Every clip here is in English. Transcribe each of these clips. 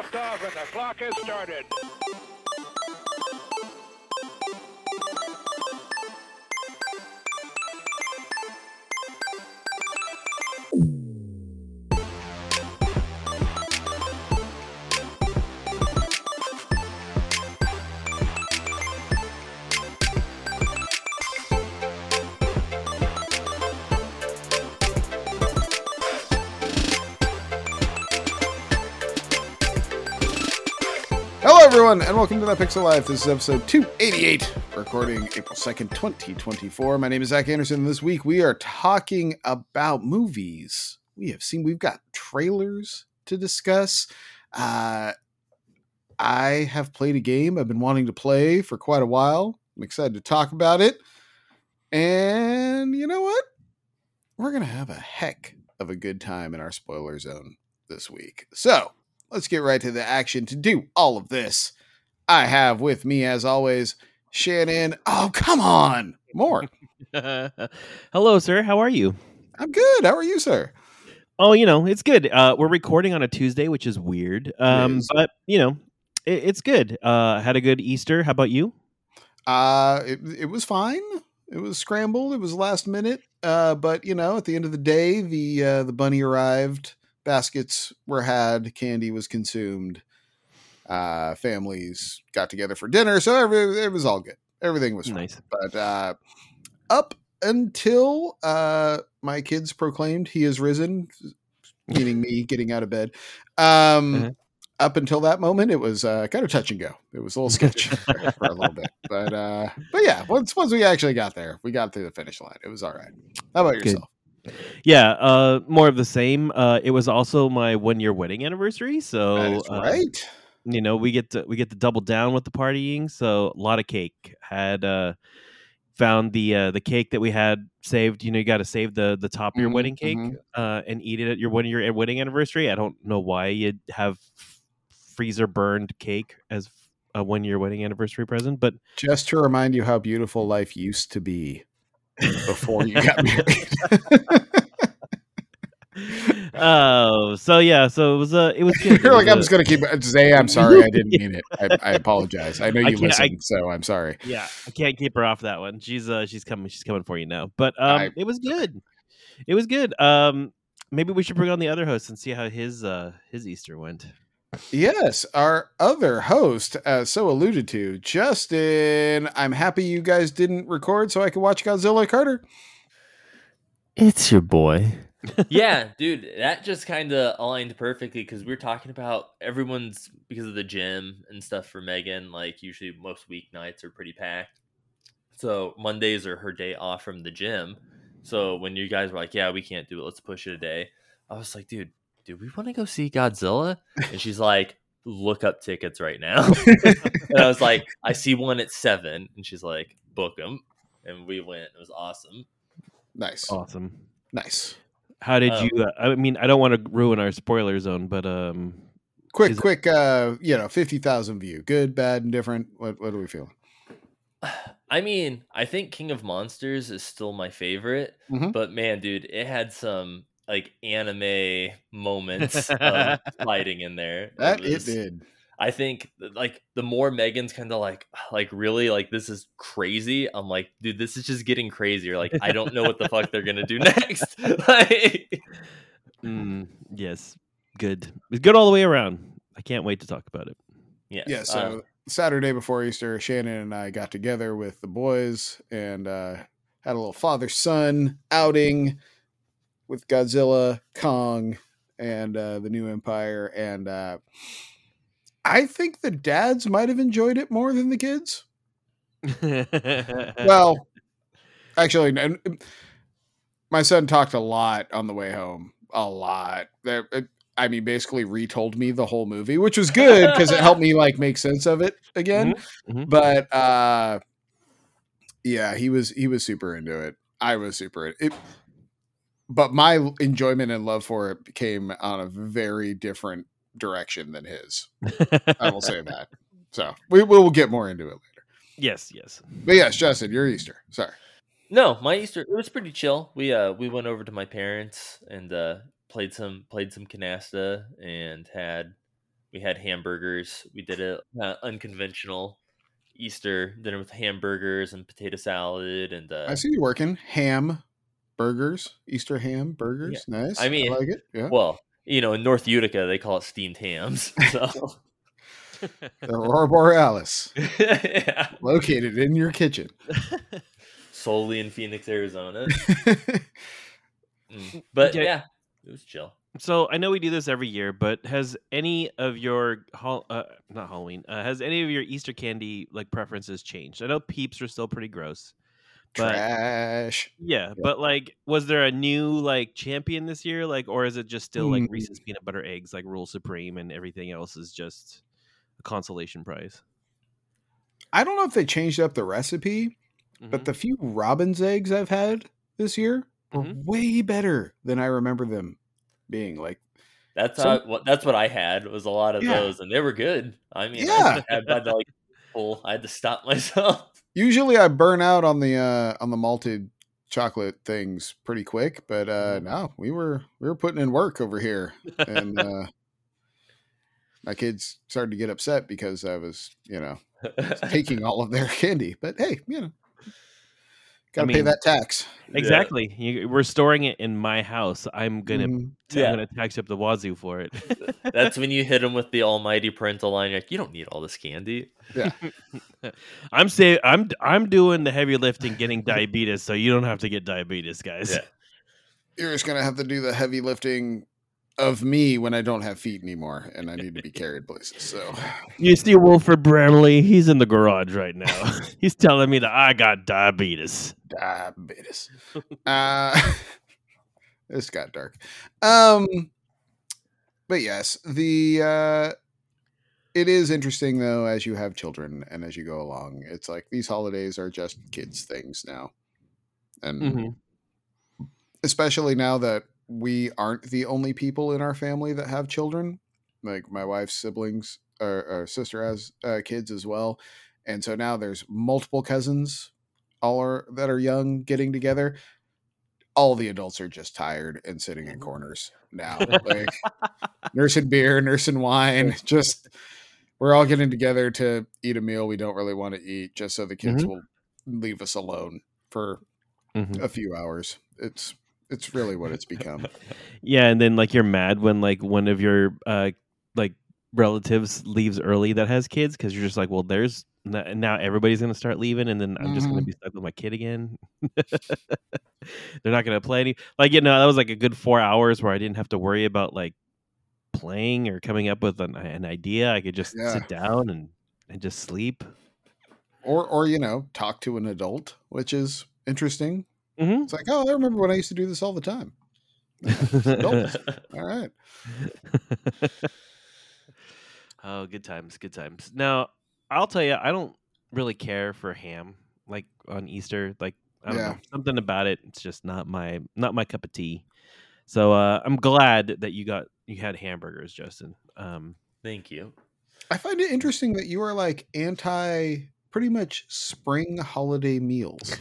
liftoff and the clock has started. Hello everyone, and welcome to That Pixel Life. This is episode 288, recording April 2nd, 2024. My name is Zach Anderson, and this week we are talking about movies we've got trailers to discuss. I have played a game I've been wanting to play for quite a while. I'm excited to talk about it. And you know what? We're going to have a heck of a good time in our spoiler zone this week. So, let's get right to the action. To do all of this, I have with me, as always, Shannon. Oh, come on. More. Hello, sir. How are you? I'm good. How are you, sir? Oh, it's good. We're recording on a Tuesday, which is weird. But, it's good. Had a good Easter. How about you? It was fine. It was scrambled. It was last minute. But, at the end of the day, the bunny arrived. Baskets were had, candy was consumed, families got together for dinner, so it was all good. Everything was fine. Nice. But up until my kids proclaimed he is risen, meaning me getting out of bed, up until that moment, it was kind of touch and go. It was a little sketchy for a little bit. But yeah, once we actually got there, we got through the finish line. It was all right. How about yourself? Yeah, more of the same. It was also my 1-year wedding anniversary, so That's right. We get to double down with the partying. So a lot of cake. Had found the cake that we had saved. You got to save the top of your wedding cake and eat it at your 1-year wedding anniversary. I don't know why you'd have freezer burned cake as a 1-year wedding anniversary present, but just to remind you how beautiful life used to be before you got married. Oh, so it was good. You're like, I'm just gonna keep Zay, I'm sorry, I didn't mean it. I apologize. I know you listen, so I'm sorry. Yeah, I can't keep her off that one. She's coming for you now. But it was good. It was good. Maybe we should bring on the other host and see how his Easter went. Yes, our other host, as so alluded to, Justin. I'm happy you guys didn't record so I could watch Godzilla. Carter. It's your boy. Yeah, dude, that just kind of aligned perfectly because we were talking about everyone's, because of the gym and stuff for Megan, like usually most weeknights are pretty packed. So Mondays are her day off from the gym. So when you guys were like, yeah, we can't do it, let's push it a day, I was like, dude, we want to go see Godzilla? And she's like, look up tickets right now. And I was like, I see one at 7. And she's like, book them. And we went. It was awesome. Nice. Awesome. Nice. How did you? I mean, I don't want to ruin our spoiler zone, but quick, 50,000 view. Good, bad, indifferent. What do we feel? I mean, I think King of Monsters is still my favorite, but man, dude, it had some like anime moments of fighting in there. It did. I think like the more Megan's kind of like really like this is crazy. I'm like, dude, this is just getting crazier. Like I don't know what the fuck they're gonna do next. Yes, good. It's good all the way around. I can't wait to talk about it. Yes. Yeah. So Saturday before Easter, Shannon and I got together with the boys and had a little father-son outing with Godzilla, Kong, and the New Empire, and I think the dads might have enjoyed it more than the kids. Well, actually, my son talked a lot on the way home. A lot. I mean, basically retold me the whole movie, which was good because it helped me like make sense of it again. But yeah, he was super into it. I was super into it. But my enjoyment and love for it came on a very different direction than his. I will say that. So we will get more into it later. Yes. But yes, Justin, your Easter. Sorry. No, my Easter, it was pretty chill. We went over to my parents and played some canasta and had we had hamburgers. We did a unconventional Easter dinner with hamburgers and potato salad, and I see you working. Ham burgers, Easter ham burgers. Nice. I mean, like it. Yeah. well, in North Utica they call it steamed hams. So The Aurora Borealis, yeah. located in your kitchen. Solely in Phoenix, Arizona. But Okay. yeah, it was chill. So I know we do this every year, but has any of your not Halloween? Has any of your Easter candy like preferences changed? I know Peeps are still pretty gross, but Trash. yeah. But like, was there a new like champion this year? Like, or is it just still like Reese's peanut butter eggs, like Rule Supreme, and everything else is just a consolation prize? I don't know if they changed up the recipe, but the few Robin's eggs I've had this year are way better than I remember them being. Like, that's what I had was a lot of those, and they were good. I mean, I had to I had to stop myself. Usually I burn out on the malted chocolate things pretty quick, but no, we were putting in work over here, and my kids started to get upset because I was taking all of their candy. But hey, gotta pay that tax. Exactly. Yeah. We're storing it in my house. I'm gonna tax up the wazoo for it. That's when you hit them with the almighty parental line. Like, you don't need all this candy. Yeah. I'm doing the heavy lifting, getting diabetes, so you don't have to get diabetes, guys. Yeah. You're just gonna have to do the heavy lifting of me when I don't have feet anymore and I need to be carried places. So you see Wilford Bramley, he's in the garage right now. He's telling me that I got diabetes. This got dark. But yes, it is interesting though, as you have children and as you go along, it's like these holidays are just kids things now. And especially now that we aren't the only people in our family that have children. Like my wife's siblings or sister has kids as well. And so now there's multiple cousins that are young getting together. All the adults are just tired and sitting in corners now, like nursing beer, nursing wine. Just we're all getting together to eat a meal we don't really want to eat, just so the kids will leave us alone for a few hours. It's really what it's become. Yeah, and then like you're mad when like one of your like relatives leaves early that has kids because you're just like, well, there's now everybody's gonna start leaving, and then I'm just gonna be stuck with my kid again. They're not gonna play any. Like that was like a good 4 hours where I didn't have to worry about like playing or coming up with an idea. I could just sit down and just sleep, or talk to an adult, which is interesting. It's like, oh, I remember when I used to do this all the time. All right. Oh, good times. Now, I'll tell you, I don't really care for ham like on Easter. Like, I don't know, something about it. It's just not my cup of tea. So I'm glad that you had hamburgers, Justin. Thank you. I find it interesting that you are like anti pretty much spring holiday meals.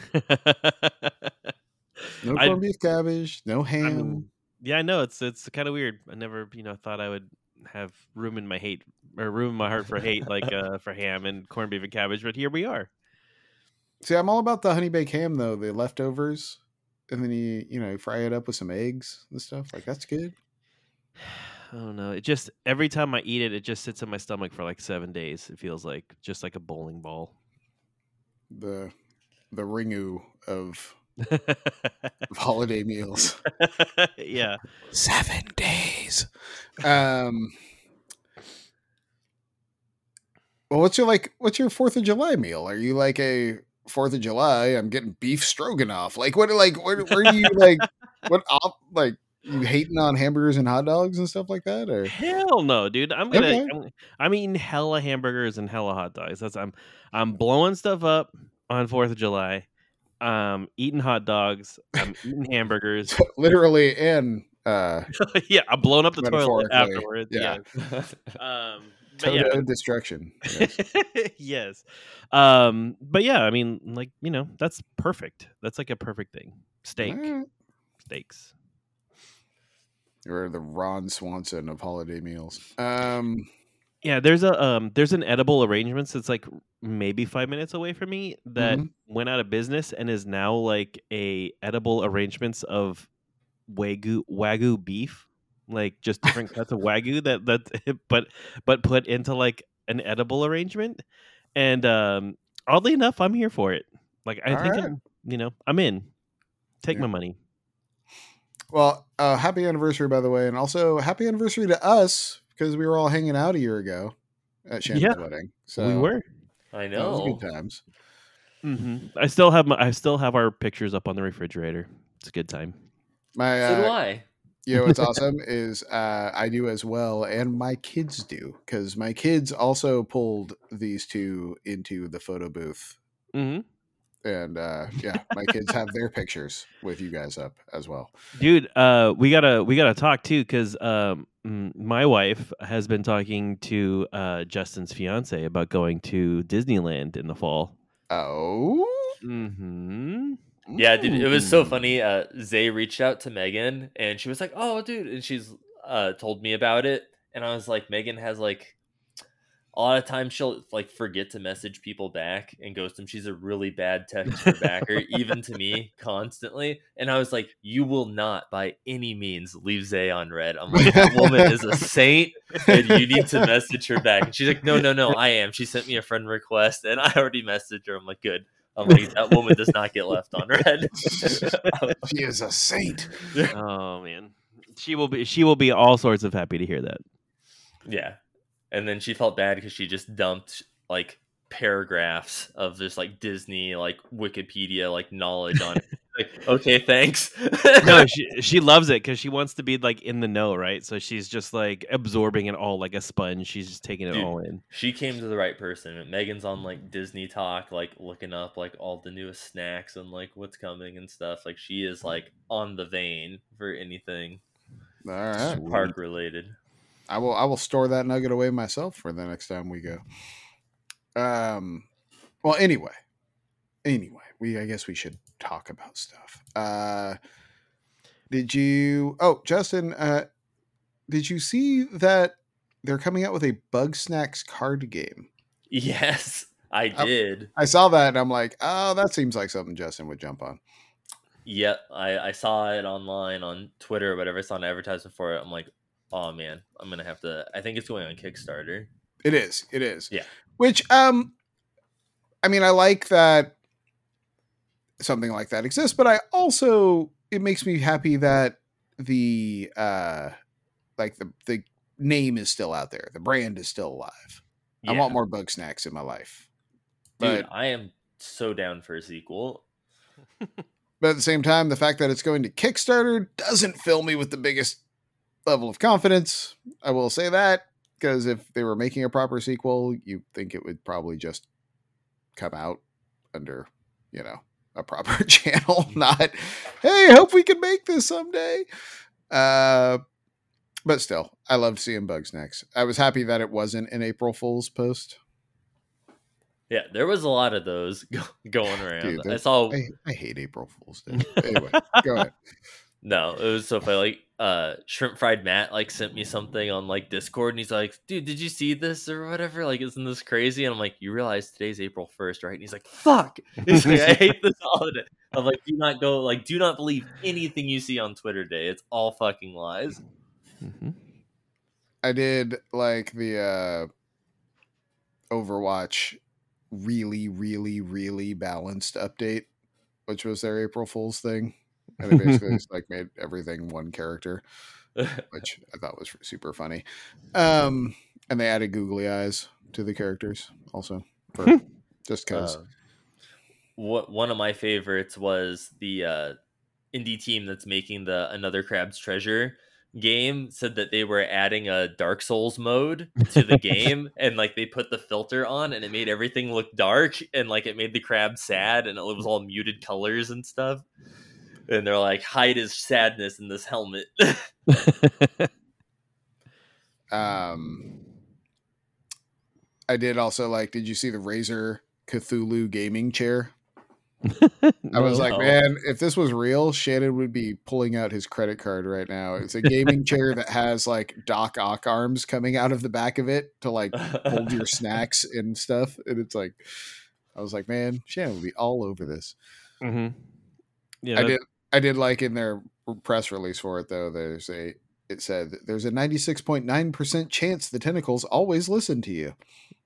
No corned beef cabbage, no ham. Yeah, I know it's kind of weird. I never thought I would have room in my heart for hate like for ham and corned beef and cabbage, but here we are. See, I'm all about the honey baked ham though, the leftovers, and then you fry it up with some eggs and stuff. Like that's good. I don't know. It just every time I eat it, it just sits in my stomach for like 7 days. It feels like just like a bowling ball. The Ringu of holiday meals. Yeah. 7 days. Well, what's your 4th of July meal? Are you like a 4th of July? I'm getting beef stroganoff. Like where do you like you hating on hamburgers and hot dogs and stuff like that? Or hell no, dude. I'm eating hella hamburgers and hella hot dogs. I'm blowing stuff up on 4th of July. Eating hot dogs. I'm eating hamburgers. Literally and yeah, I'm blowing up the toilet afterwards. Yeah. Total destruction. Yes. But yeah, I mean, like, that's perfect. That's like a perfect thing. Steaks. You're the Ron Swanson of holiday meals. Yeah, there's an edible arrangements that's like maybe 5 minutes away from me that Mhm. went out of business and is now like a edible arrangements of wagyu beef, like just different cuts of wagyu that but put into like an edible arrangement. And oddly enough, I'm here for it. Like I All think right. I'm in. Take Yeah. my money. Well, happy anniversary, by the way, and also happy anniversary to us because we were all hanging out a year ago at Yeah, Shannon's wedding. we So were. I that was good know. times. I still have our pictures up on the refrigerator. It's a good time. My, So do I. what's awesome is I do as well, and my kids do because my kids also pulled these two into the photo booth, hmm and yeah, my kids have their pictures with you guys up as well. Dude, we gotta talk too because my wife has been talking to Justin's fiance about going to Disneyland in the fall. Oh, Mm-hmm. Yeah, dude, it was so Mm. funny. Zay reached out to Megan and she was like, "Oh, dude," and she's told me about it, and I was like, Megan has like a lot of times she'll like forget to message people back and ghost them. She's a really bad texter backer, even to me, constantly. And I was like, "You will not, by any means, leave Zay on red." I'm like, "That woman is a saint, and you need to message her back." And she's like, "No, no, no, I am." She sent me a friend request, and I already messaged her. I'm like, "Good." I'm like, "That woman does not get left on red." She is a saint. Oh man, she will be all sorts of happy to hear that. Yeah. And then she felt bad because she just dumped like paragraphs of this like Disney like Wikipedia like knowledge on it. Like, okay, thanks. No, she loves it because she wants to be like in the know, right? So she's just like absorbing it all like a sponge. She's just taking it Dude, all in. she came to the right person. Megan's on like Disney Talk, like looking up like all the newest snacks and like what's coming and stuff. Like she is like on the vein for anything All right. park related. I will store that nugget away myself for the next time we go. Well, anyway, I guess we should talk about stuff. Justin, did you see that they're coming out with a Bug Snacks card game? Yes, I did. I saw that and I'm like, oh, that seems like something Justin would jump on. Yep, I saw it online on Twitter or whatever. I saw an advertisement for it. I'm like, oh man, I'm gonna have to. I think it's going on Kickstarter. It is. Yeah. Which, I mean, I like that something like that exists, but it makes me happy that the the name is still out there. The brand is still alive. Yeah. I want more Bug Snacks in my life. Dude, But I am so down for a sequel. at the same time, the fact that it's going to Kickstarter doesn't fill me with the biggest level of confidence. I will say that, because if they were making a proper sequel, you think it would probably just come out under, a proper channel, not, hey, hope we can make this someday. But still, I loved seeing Bug Snacks. I was happy that it wasn't an April Fool's post. Yeah, there was a lot of those going around. Dude, I saw. I hate April Fool's Day. Anyway, go ahead. No, it was so funny. Like, Shrimp Fried Matt like sent me something on like Discord, and he's like, "Dude, did you see this or whatever? Like, isn't this crazy?" And I'm like, "You realize today's April 1st, right?" And he's like, "Fuck!" He's like, "I hate this holiday." I'm like, "Do not go. Like, do not believe anything you see on Twitter Day. It's all fucking lies." Mm-hmm. I did like the Overwatch really, really, really balanced update, which was their April Fool's thing. And they basically just like made everything one character, which I thought was super funny. And they added googly eyes to the characters also, for just because. One of my favorites was the indie team that's making the Another Crab's Treasure game said that they were adding a Dark Souls mode to the game, and like they put the filter on and it made everything look dark, and like it made the crab sad, and it was all muted colors and stuff. And they're like, hide his sadness in this helmet. I did also like, did you see the Razer Cthulhu gaming chair? I was like, No. man, if this was real, Shannon would be pulling out his credit card right now. It's a gaming chair that has like Doc Ock arms coming out of the back of it to like hold your snacks and stuff. And it's like, I was like, man, Shannon would be all over this. Mm-hmm. Yeah, I did like in their press release for it though. It said there's a 96.9% chance the tentacles always listen to you.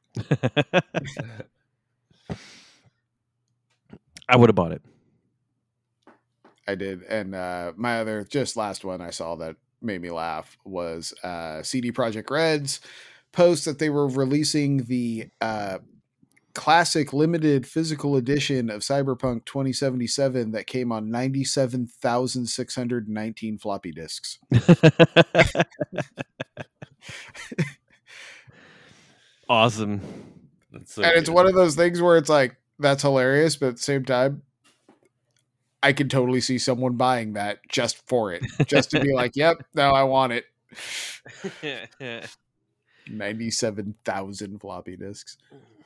I would have bought it. I did. And my other just last one I saw that made me laugh was CD Projekt Red's post that they were releasing the classic limited physical edition of Cyberpunk 2077 that came on 97,619 floppy disks. Awesome. That's so And it's good. one of those things where it's like, that's hilarious, but at the same time, I could totally see someone buying that just for it, just to be like, yep, no, I want it. 97,000 floppy disks.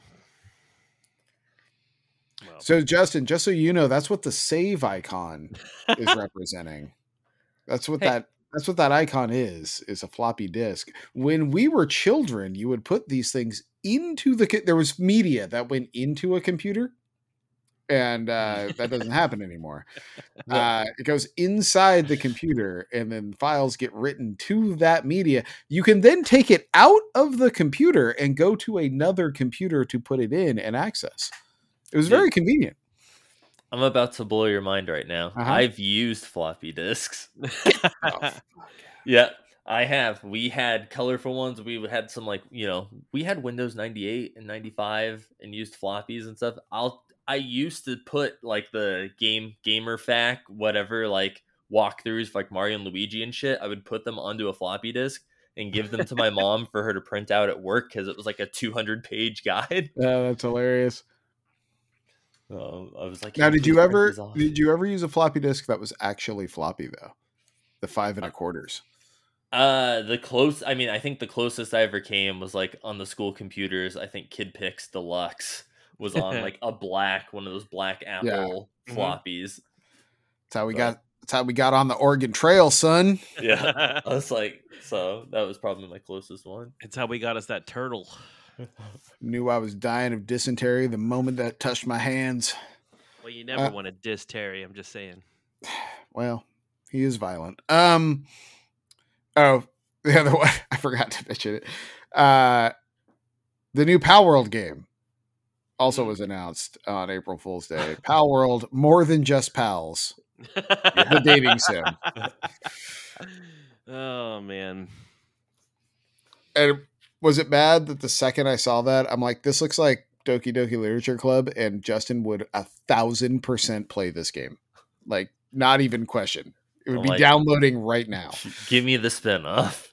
Well, So Justin, just so you know, that's what the save icon is representing. That's what Hey. that's what that icon is a floppy disk. When we were children, you would put these things into there was media that went into a computer, and that doesn't happen anymore. It goes inside the computer, and then files get written to that media. You can then take it out of the computer and go to another computer to put it in and access. It was very convenient. I'm about to blow your mind right now. Uh-huh. I've used floppy disks. Oh, Yeah, I have. We had colorful ones. We had some we had Windows 98 and 95 and used floppies and stuff. I used to put like the gamer fac, whatever, like walkthroughs for like Mario and Luigi and shit. I would put them onto a floppy disk and give them to my mom for her to print out at work because it was like a 200-page guide. that's hilarious. I was like, Now, "Can did you please print ever these off?" use a floppy disk that was actually floppy though? The 5 1/4. I think the closest I ever came was like on the school computers. I think KidPix Deluxe was on like one of those black Apple floppies. That's how we got on the Oregon Trail, son. Yeah. I was like, so that was probably my closest one. it's how we got us that turtle. Knew I was dying of dysentery the moment that touched my hands. Well, you never want to diss Terry. I'm just saying. Well, he is violent. Oh, the other one, I forgot to mention it. The new Pal World game also was announced on April Fool's Day. Pal World, more than just pals. The dating sim. Oh man. And was it bad that the second I saw that, I'm like, this looks like Doki Doki Literature Club, and Justin would 1,000% play this game. Like, not even question. It would be downloading right now. Give me the spin-off.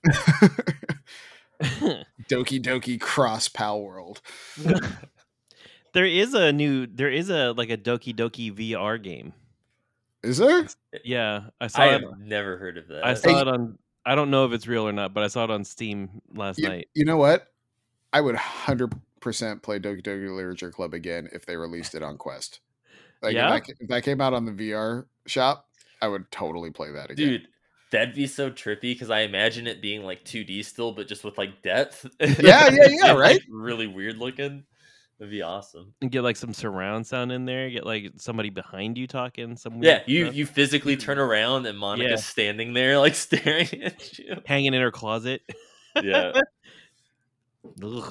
Doki Doki Cross Pal World. There is a Doki Doki VR game. Is there? Yeah, I saw I it. have never heard of that. I saw it on. I don't know if it's real or not, but I saw it on Steam last night. You know what? I would 100% play Doki Doki Literature Club again if they released it on Quest. Like, Yeah? if that came out on the VR shop, I would totally play that again. Dude, that'd be so trippy because I imagine it being like 2D still, but just with like depth. Yeah, And, right? like, really weird looking. That'd be awesome. And get like some surround sound in there. Get like somebody behind you talking. Some Yeah, weird stuff. you physically turn around and Monica's Yeah. standing there like staring at you. Hanging in her closet. Yeah. Ugh.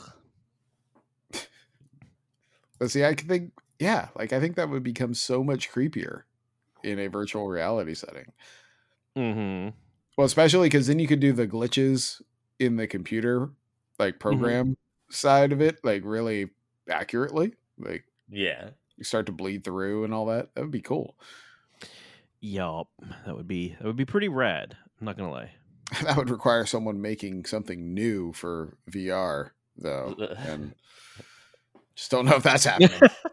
But see, I think that would become so much creepier in a virtual reality setting. Mm-hmm. Well, especially because then you could do the glitches in the computer, like program side of it, like really accurately. Like, Yeah. you start to bleed through and all that. That would be cool. Yup. That would be pretty rad. I'm not gonna lie. That would require someone making something new for VR, though, and just don't know if that's happening.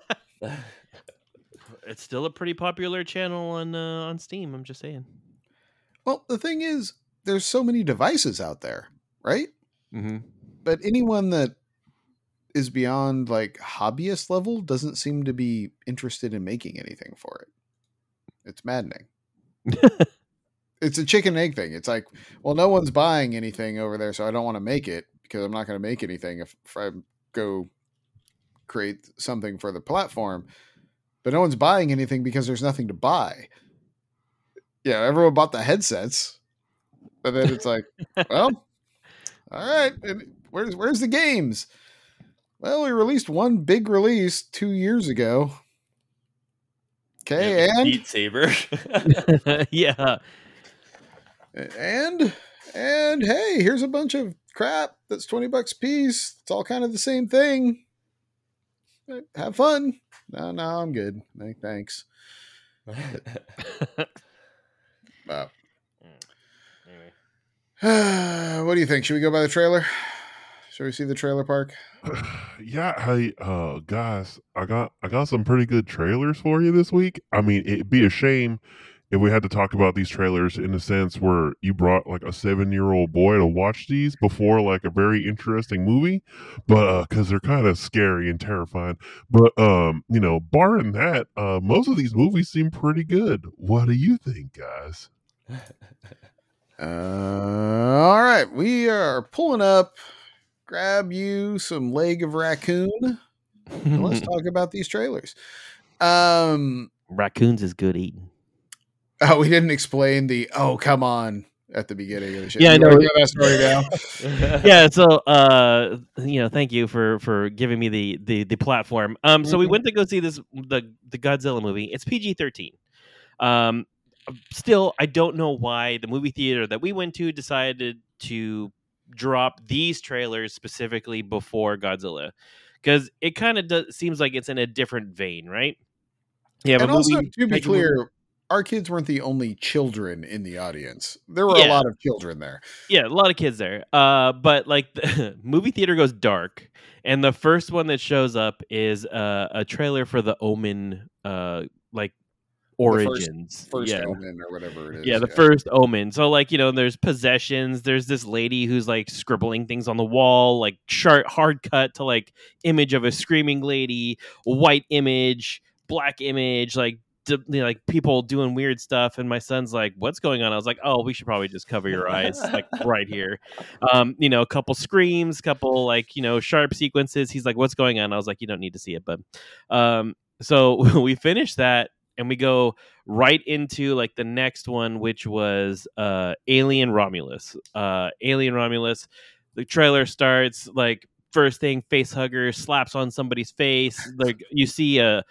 It's still a pretty popular channel on Steam. I'm just saying. Well, the thing is, there's so many devices out there, right? Mm-hmm. But anyone that is beyond like hobbyist level doesn't seem to be interested in making anything for it. It's maddening. It's a chicken and egg thing. It's like, well, no one's buying anything over there, so I don't want to make it because I'm not going to make anything if I go create something for the platform. But no one's buying anything because there's nothing to buy. Yeah, everyone bought the headsets, but then it's like, well, all right, and where's the games? Well, we released one big release 2 years ago. Okay, and Beat Saber. Yeah. And hey, here's a bunch of crap that's $20 a piece. It's all kind of the same thing. Have fun. No, I'm good. Thanks. What do you think? Should we go by the trailer? Should we see the trailer park? Yeah, hey, guys, I got some pretty good trailers for you this week. I mean, it'd be a shame if we had to talk about these trailers in a sense where you brought like a 7-year-old boy to watch these before like a very interesting movie, but because they're kind of scary and terrifying. But barring that, most of these movies seem pretty good. What do you think, guys? All right, we are pulling up. Grab you some leg of raccoon. And let's talk about these trailers. Raccoons is good eating. Oh, we didn't explain the come on at the beginning of the show. Yeah, I know that story now. Yeah, so thank you for giving me the platform. So we went to go see the Godzilla movie. It's PG-13. Still, I don't know why the movie theater that we went to decided to drop these trailers specifically before Godzilla, because it kind of seems like it's in a different vein, right? Yeah, and also to be clear, our kids weren't the only children in the audience. There were a lot of children there. Yeah, a lot of kids there. But like the movie theater goes dark, and the first one that shows up is a trailer for the Omen, origins. First Omen or whatever it is. Yeah, the first Omen. So like, there's possessions. There's this lady who's like scribbling things on the wall, like hard cut to like image of a screaming lady, white image, black image, like people doing weird stuff. And my son's like, what's going on? I was like, oh, we should probably just cover your eyes like right here. A couple screams, couple sharp sequences. He's like, what's going on? I was like, you don't need to see it, bud. So we finished that. And we go right into like the next one, which was Alien Romulus. Alien Romulus. The trailer starts like first thing, face hugger slaps on somebody's face. Like you see a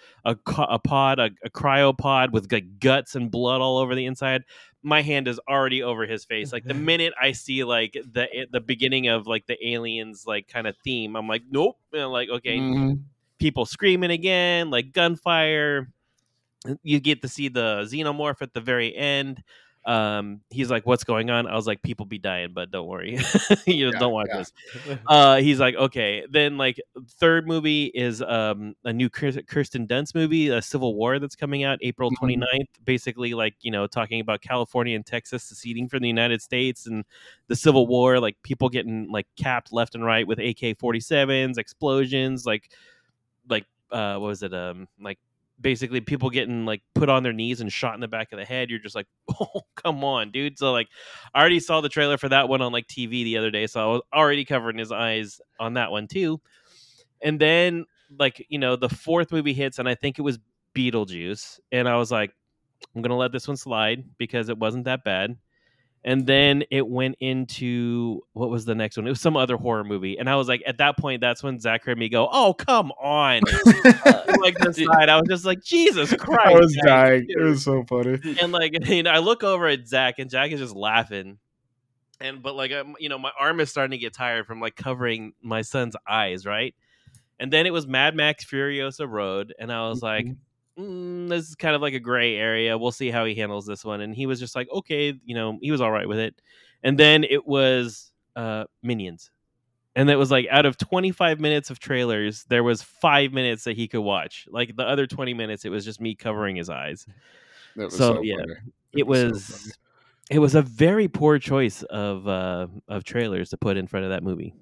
cryopod with like guts and blood all over the inside. My hand is already over his face. Like the minute I see like the beginning of like the aliens like kind of theme, I'm like, nope. Like okay, people screaming again, like gunfire. You get to see the xenomorph at the very end. He's like, what's going on? I was like, people be dying, but don't worry. Don't watch this. He's like, okay. Then like third movie is a new Kirsten Dunst movie, a Civil War that's coming out April 29th. Basically like, talking about California and Texas seceding from the United States and the Civil War, like people getting like capped left and right with AK-47s, explosions, like what was it? Like basically people getting like put on their knees and shot in the back of the head. You're just like, oh, come on, dude. So like I already saw the trailer for that one on like TV the other day. So I was already covering his eyes on that one too. And then like, the fourth movie hits and I think it was Beetlejuice. And I was like, I'm going to let this one slide because it wasn't that bad. And then it went into, what was the next one? It was some other horror movie. And I was like, at that point, that's when Zach heard me go, oh, come on. Like the side, I was just like, Jesus Christ. I was dying. It was so funny. And like, I look over at Zach and Zach is just laughing. But like, my arm is starting to get tired from like covering my son's eyes, right? And then it was Mad Max Furiosa Road. And I was like, this is kind of like a gray area. We'll see how he handles this one. And he was just like, okay, he was all right with it. And then it was Minions. And it was like out of 25 minutes of trailers, there was 5 minutes that he could watch. Like the other 20 minutes, it was just me covering his eyes. So yeah, it was a very poor choice of trailers to put in front of that movie.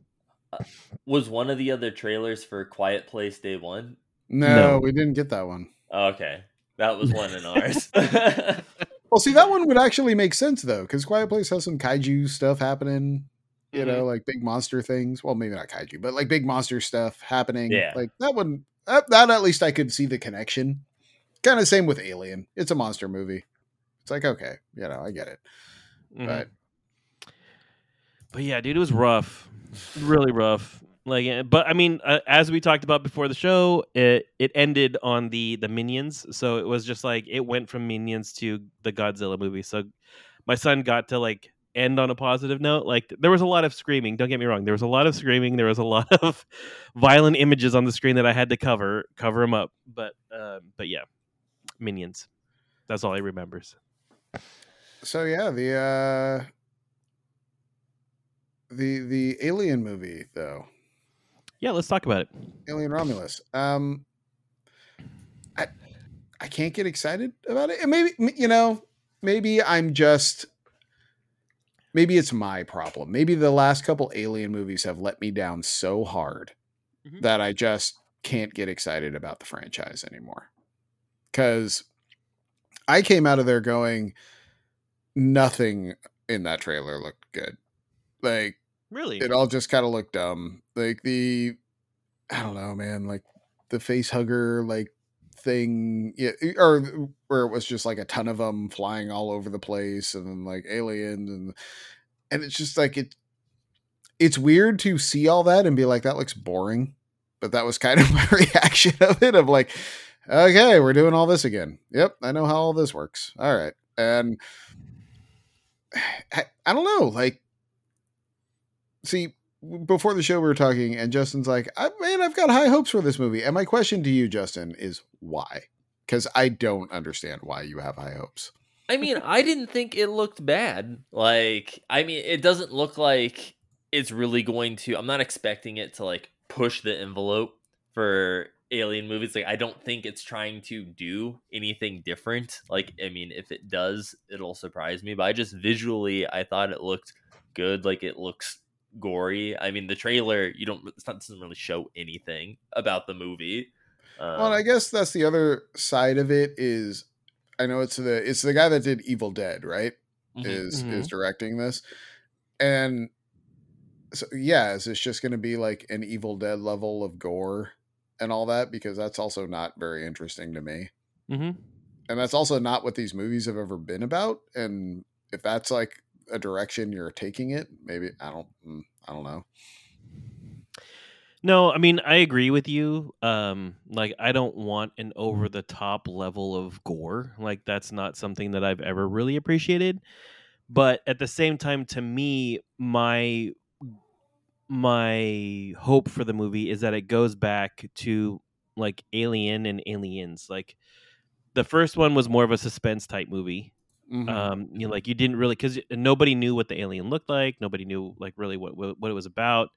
Was one of the other trailers for Quiet Place Day One? No, No. we didn't get that one. Oh, okay, that was one in ours. Well, see, that one would actually make sense though, because Quiet Place has some kaiju stuff happening. You know, like big monster things. Well, maybe not kaiju, but like big monster stuff happening. Yeah. Like that one. That at least I could see the connection. Kind of same with Alien. It's a monster movie. It's like, okay, I get it. But yeah, dude, it was rough, really rough. Like, but I mean, as we talked about before the show, it ended on the Minions, so it was just like it went from Minions to the Godzilla movie. So my son got to like end on a positive note. Like there was a lot of screaming. Don't get me wrong. There was a lot of screaming. There was a lot of violent images on the screen that I had to cover them up. But yeah, Minions. That's all he remembers. So yeah, the Alien movie though. Yeah, let's talk about it. Alien Romulus. I can't get excited about it. And maybe maybe it's my problem. Maybe the last couple Alien movies have let me down so hard that I just can't get excited about the franchise anymore. Because I came out of there going, nothing in that trailer looked good. Like, really, it all just kind of looked dumb. Like I don't know, man. Like the face hugger, like thing, yeah, or where it was just like a ton of them flying all over the place, and then like aliens, and it's just like it's weird to see all that and be like, that looks boring. But that was kind of my reaction of it. Of like, okay, we're doing all this again. Yep, I know how all this works. All right, and I don't know, like. See, before the show we were talking, and Justin's like, I've got high hopes for this movie. And my question to you, Justin, is why? Because I don't understand why you have high hopes. I mean, I didn't think it looked bad. Like, I mean, it doesn't look like it's really going to... I'm not expecting it to, like, push the envelope for Alien movies. Like, I don't think it's trying to do anything different. Like, I mean, if it does, it'll surprise me. But I thought it looked good. Like, it looks gory. I mean, the trailer, doesn't really show anything about the movie. Well, I guess that's the other side of it. Is I know it's the guy that did Evil Dead, right? Is directing this, and so yeah, is this just going to be like an Evil Dead level of gore and all that? Because that's also not very interesting to me, and that's also not what these movies have ever been about. And if that's like a direction you're taking it, maybe I don't know. No, I mean, I agree with you. Like, I don't want an over the top level of gore. Like, that's not something that I've ever really appreciated. But at the same time, to me, my hope for the movie is that it goes back to like Alien and Aliens. Like, the first one was more of a suspense type movie. Like you didn't really, because nobody knew what the alien looked like. Nobody knew like really what it was about.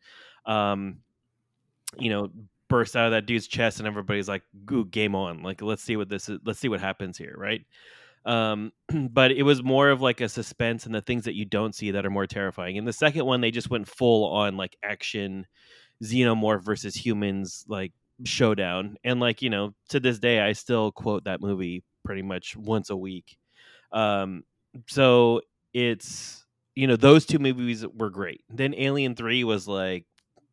Burst out of that dude's chest, and everybody's like, "Goo, game on!" Like, let's see what this is. Let's see what happens here, right? But it was more of like a suspense and the things that you don't see that are more terrifying. In the second one, they just went full on like action, xenomorph versus humans, like showdown. And like to this day, I still quote that movie pretty much once a week. So it's those two movies were great. Then Alien 3 was like,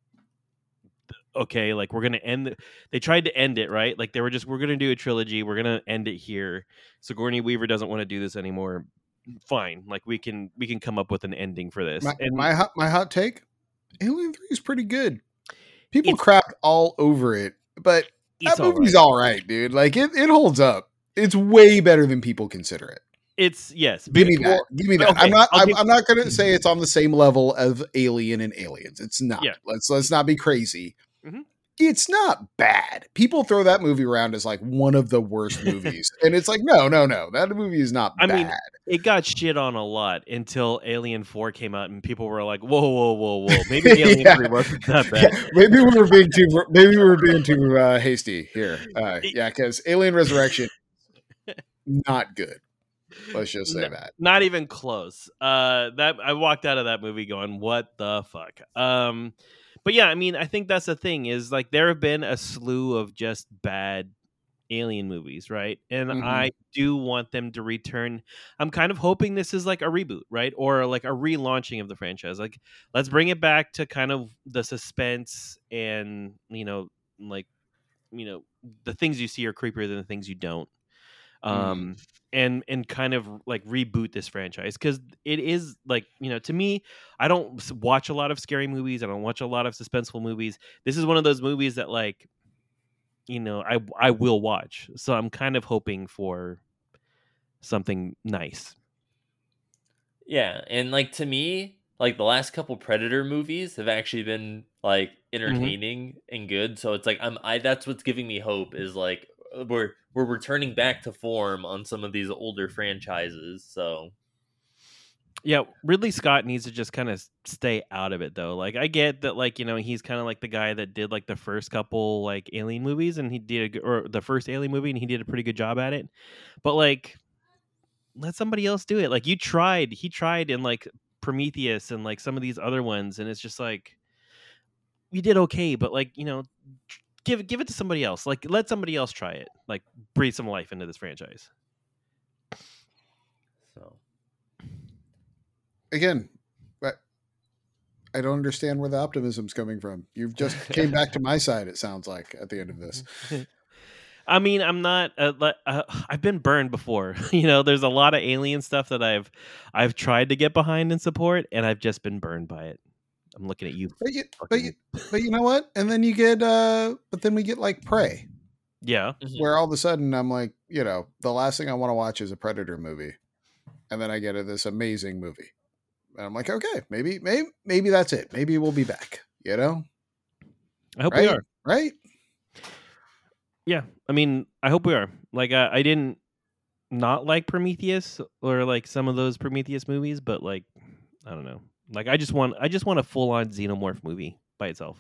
okay, like we're gonna end they tried to end it, right? Like we're gonna do a trilogy, we're gonna end it here. Sigourney Weaver doesn't want to do this anymore. Fine, like we can come up with an ending for this. My hot take, Alien 3 is pretty good. People crapped all over it, but that movie's all right, dude. Like it holds up. It's way better than people consider it. It's yes. Give me that. Okay, I'm not going to say it's on the same level of Alien and Aliens. It's not. Yeah. Let's not be crazy. It's not bad. People throw that movie around as like one of the worst movies, and it's like no. That movie is not bad. I mean, it got shit on a lot until Alien 4 came out, and people were like, "Whoa! Maybe Alien 3 wasn't that bad." Yeah, maybe we were being too hasty here. Yeah, because Alien Resurrection, not good. Let's just say that. Not even close. That I walked out of that movie going, "What the fuck?" But yeah, I mean, I think that's the thing is like there have been a slew of just bad Alien movies, right? And Mhm. I do want them to return. I'm kind of hoping this is like a reboot, right? Or like a relaunching of the franchise. Like let's bring it back to kind of the suspense and, like, the things you see are creepier than the things you don't. And kind of like reboot this franchise because it is like, to me, I don't watch a lot of scary movies. I don't watch a lot of suspenseful movies. This is one of those movies that like, I will watch. So I'm kind of hoping for something nice. Yeah, and like to me, like the last couple Predator movies have actually been like entertaining and good. So it's like that's what's giving me hope is like we're returning back to form on some of these older franchises. So Yeah, Ridley Scott needs to just kind of stay out of it though. Like I get that like, he's kind of like the guy that did like the first couple like Alien movies and or the first Alien movie and he did a pretty good job at it. But like let somebody else do it. Like he tried in like Prometheus and like some of these other ones and it's just like you did okay, but like, give it to somebody else. Like let somebody else try it. Like breathe some life into this franchise. so Again, I don't understand where the optimism's coming from. You've just came back to my side, it sounds like, at the end of this. I mean, I'm not. I've been burned before. There's a lot of Alien stuff that I've tried to get behind and support, and I've just been burned by it. I'm looking at you. But you know what? And then you get, but then we get like Prey, Yeah. where all of a sudden I'm like, the last thing I want to watch is a Predator movie, and then I get this amazing movie, and I'm like, okay, maybe that's it. Maybe we'll be back. I hope we are. Right? Yeah, I mean, I hope we are. Like, I didn't not like Prometheus or like some of those Prometheus movies, but like, I don't know. Like, I just want a full on Xenomorph movie by itself.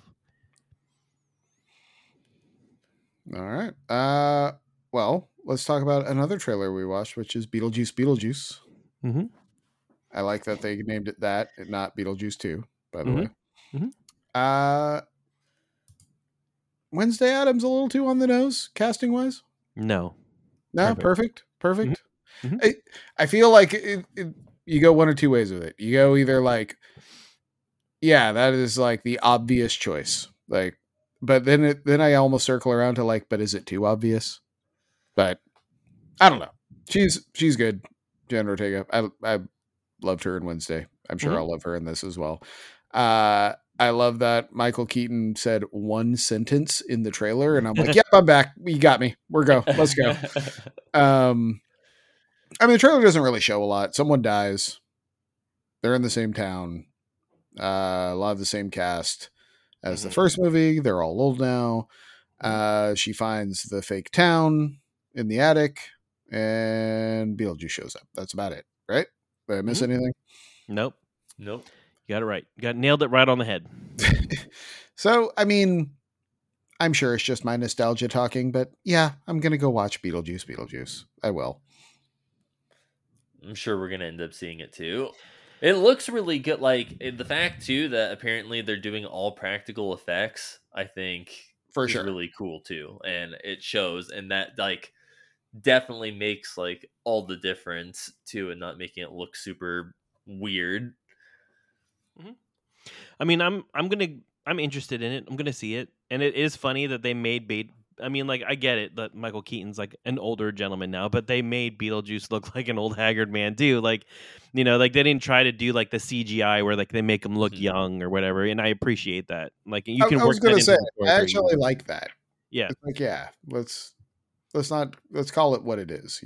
All right. Well, let's talk about another trailer we watched, which is Beetlejuice. Mm-hmm. I like that they named it that, and not Beetlejuice 2, by the way. Mm-hmm. Wednesday Addams a little too on the nose, casting wise. No, perfect. Mm-hmm. I feel like you go one or two ways with it. You go either like, yeah, that is like the obvious choice, like, but then I almost circle around to like, but is it too obvious? But I don't know. She's good, Jen Ortega. I loved her in Wednesday. I'm sure I'll love her in this as well. I love that Michael Keaton said one sentence in the trailer, and I'm like, yep, I'm back. You got me. Let's go. I mean, the trailer doesn't really show a lot. Someone dies. They're in the same town. A lot of the same cast as the first movie. They're all old now. She finds the fake town in the attic, and Beetlejuice shows up. That's about it, right? Did I miss anything? Nope. You got it right. You nailed it right on the head. So, I mean, I'm sure it's just my nostalgia talking, but yeah, I'm going to go watch Beetlejuice. I will. I'm sure we're going to end up seeing it too. It looks really good. Like the fact too that apparently they're doing all practical effects, I think for sure, really cool too. And it shows, and that like definitely makes like all the difference too, and not making it look super weird. I mean, I'm interested in it. I'm gonna see it, and it is funny that they made I mean, like I get it that Michael Keaton's like an older gentleman now, but they made Beetlejuice look like an old haggard man too. Like, like they didn't try to do like the CGI where like they make him look young or whatever, and I appreciate that. Like you can. I was gonna say, I actually like that. Yeah, it's like let's call it what it is.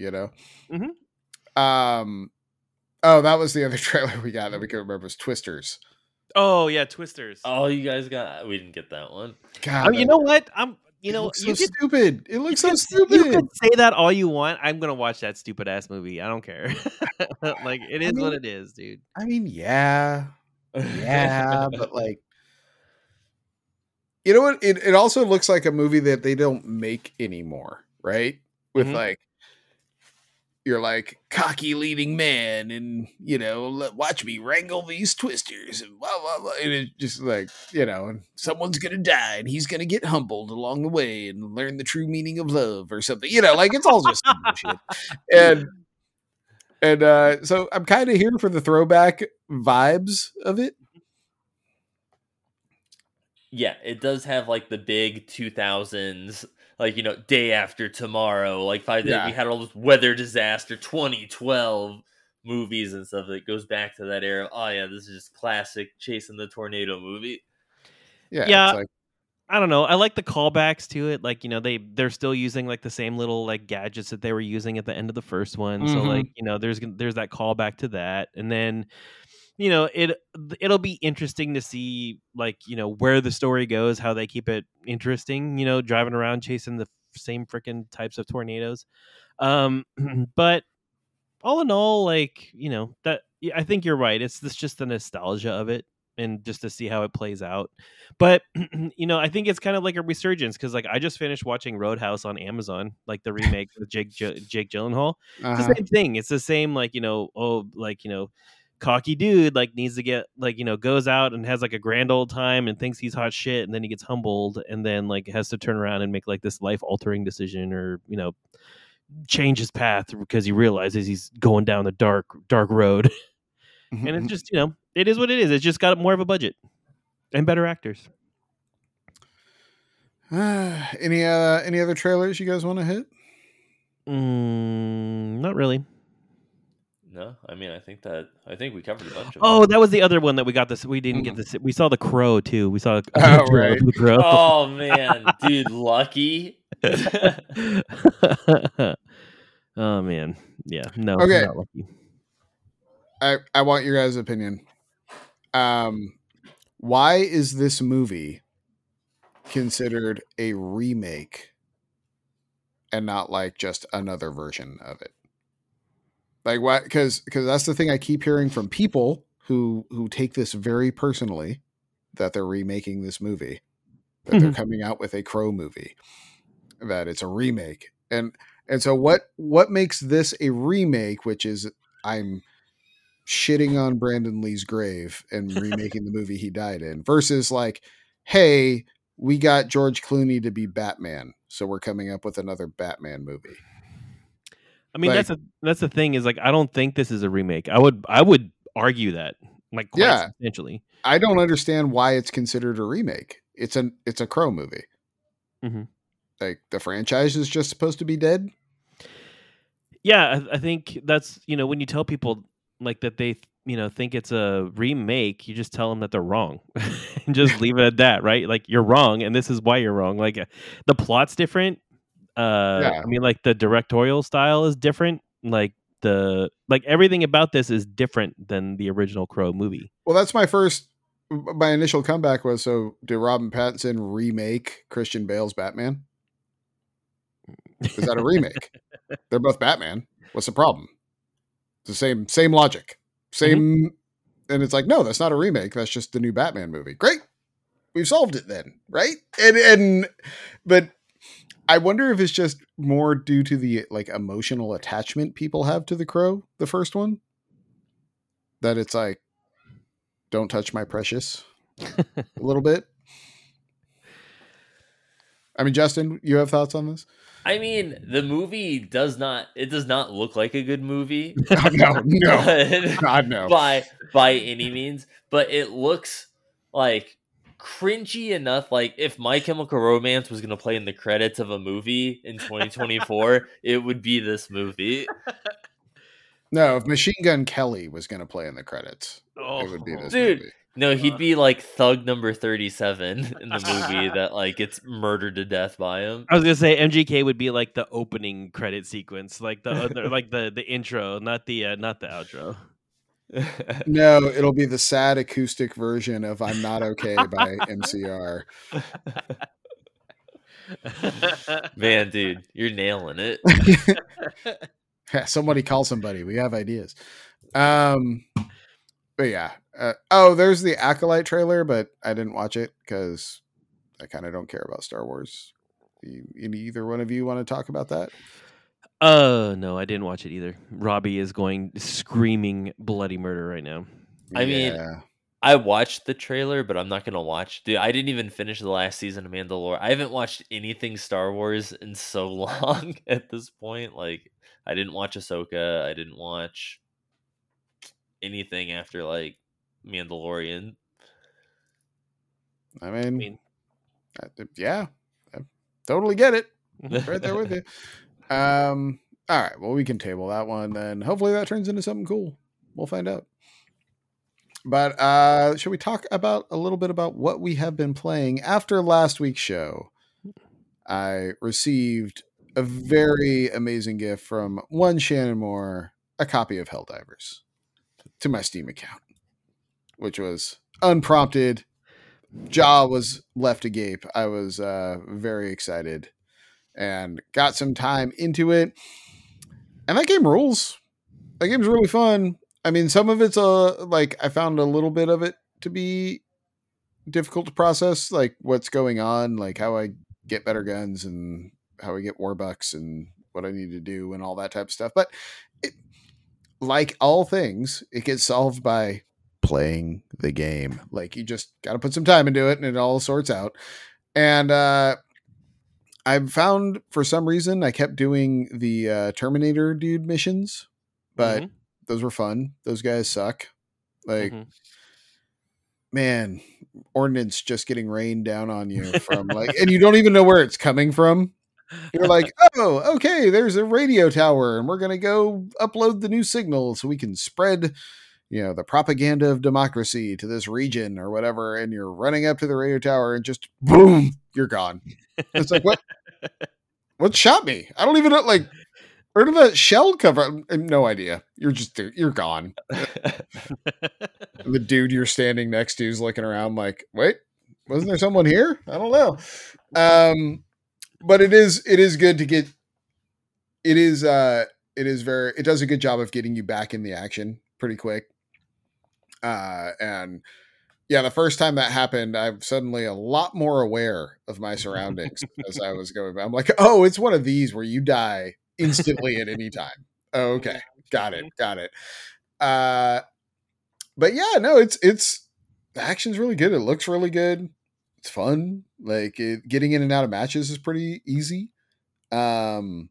Oh, that was the other trailer we got that we could remember was Twisters. Oh yeah, Twisters. Oh, you guys we didn't get that one. God, you know what? It looks so stupid. It looks so stupid. You can say that all you want. I'm gonna watch that stupid ass movie. I don't care. Like it is what it is, dude. I mean, yeah, but like, you know what? It also looks like a movie that they don't make anymore, right? With like, you're like cocky leading man, and watch me wrangle these twisters, and blah blah blah, and it's just like and someone's gonna die, and he's gonna get humbled along the way and learn the true meaning of love or something. Like it's all just bullshit. And so I'm kind of here for the throwback vibes of it. Yeah, it does have like the big 2000s, like, Day After Tomorrow, like 5 days. Yeah. We had all this weather disaster 2012 movies and stuff that goes back to that era. Oh yeah, this is just classic chasing the tornado movie. Yeah. It's like, I don't know. I like the callbacks to it. Like, they're still using like the same little like gadgets that they were using at the end of the first one. So like, there's that callback to that. And then, it'll be interesting to see like, where the story goes, how they keep it interesting, driving around chasing the same freaking types of tornadoes. But all in all, like, that I think you're right. It's just the nostalgia of it, and just to see how it plays out. But I think it's kind of like a resurgence, because like I just finished watching Roadhouse on Amazon, like the remake with Jake Gyllenhaal. It's the same thing. It's the same, like, cocky dude like needs to get like, goes out and has like a grand old time and thinks he's hot shit, and then he gets humbled, and then like has to turn around and make like this life altering decision, or change his path because he realizes he's going down the dark road. And it's just, it is what it is. It's just got more of a budget and better actors. Any other trailers you guys want to hit? Not really. No, I mean, I think we covered a bunch of them. That was the other one that we got this. We didn't get this. We saw The Crow too. We saw right. The Crow. Oh man, dude, Lucky. Oh man, yeah, no. Okay, not Lucky. I want your guys' opinion. Why is this movie considered a remake and not like just another version of it? Like, what? Because that's the thing I keep hearing from people who take this very personally, that they're remaking this movie, that they're coming out with a Crow movie, that it's a remake, and so what makes this a remake? Which is, I'm shitting on Brandon Lee's grave and remaking the movie he died in, versus like, hey, we got George Clooney to be Batman, so we're coming up with another Batman movie. I mean, like, that's the thing, is like, I don't think this is a remake. I would argue that, like, quite substantially. I don't understand why it's considered a remake. It's a Crow movie. Mm-hmm. Like, the franchise is just supposed to be dead. Yeah, I think that's, when you tell people like that they think it's a remake, you just tell them that they're wrong and just leave it at that, right? Like, you're wrong, and this is why you're wrong. Like, the plot's different. I mean, like, the directorial style is different. Like everything about this is different than the original Crow movie. Well, that's my initial comeback was, so did Robin Pattinson remake Christian Bale's Batman? Is that a remake? They're both Batman. What's the problem? It's the same logic. Same. And it's like, no, that's not a remake. That's just the new Batman movie. Great. We've solved it then, right? But I wonder if it's just more due to the like emotional attachment people have to The Crow, the first one, that it's like, don't touch my precious a little bit. I mean, Justin, you have thoughts on this? I mean, the movie does not look like a good movie. No. God, no. By any means, but it looks like cringy enough. Like, if My Chemical Romance was going to play in the credits of a movie in 2024, it would be this movie. No, if Machine Gun Kelly was going to play in the credits, it would be this movie. No, he'd be like Thug Number 37 in the movie that like gets murdered to death by him. I was gonna say MGK would be like the opening credit sequence, like the intro, not the outro. No, it'll be the sad acoustic version of "I'm Not Okay" by MCR. Man, dude, you're nailing it. Somebody call somebody. We have ideas. But yeah. There's the Acolyte trailer, but I didn't watch it because I kind of don't care about Star Wars. Either one of you want to talk about that? No, I didn't watch it either. Robbie is screaming bloody murder right now. I mean, I watched the trailer, but I'm not gonna watch. Dude, I didn't even finish the last season of Mandalore. I haven't watched anything Star Wars in so long at this point. Like, I didn't watch Ahsoka. I didn't watch anything after like Mandalorian. I mean, yeah, I totally get it. Right there with you. All right, well, we can table that one then. Hopefully that turns into something cool. We'll find out. But should we talk about a little bit about what we have been playing after last week's show? I received a very amazing gift from one Shannon Moore, a copy of Helldivers to my Steam account, which was unprompted. Jaw was left agape. I was very excited and got some time into it. And that game rules. That game's really fun. I mean, some of it's like I found a little bit of it to be difficult to process, like what's going on, like how I get better guns and how I get Warbucks and what I need to do and all that type of stuff. But like all things, it gets solved by playing the game. Like you just got to put some time into it and it all sorts out. And I found for some reason I kept doing the Terminator dude missions, but those were fun. Those guys suck. Like, man, ordnance just getting rained down on you from like, and you don't even know where it's coming from. You're like, oh, okay, there's a radio tower and we're going to go upload the new signal so we can spread, the propaganda of democracy to this region or whatever. And you're running up to the radio tower and just boom, you're gone. It's like, what shot me? I don't even know, like, where did that shell cover? No idea. You're gone. The dude you're standing next to is looking around like, wait, wasn't there someone here? I don't know. But it is good to get, it does a good job of getting you back in the action pretty quick. And yeah, the first time that happened, I'm suddenly a lot more aware of my surroundings as I was going by. I'm like, oh, it's one of these where you die instantly at any time. Oh, okay. Got it. But yeah, no, it's the action's really good. It looks really good. It's fun. Like getting in and out of matches is pretty easy. And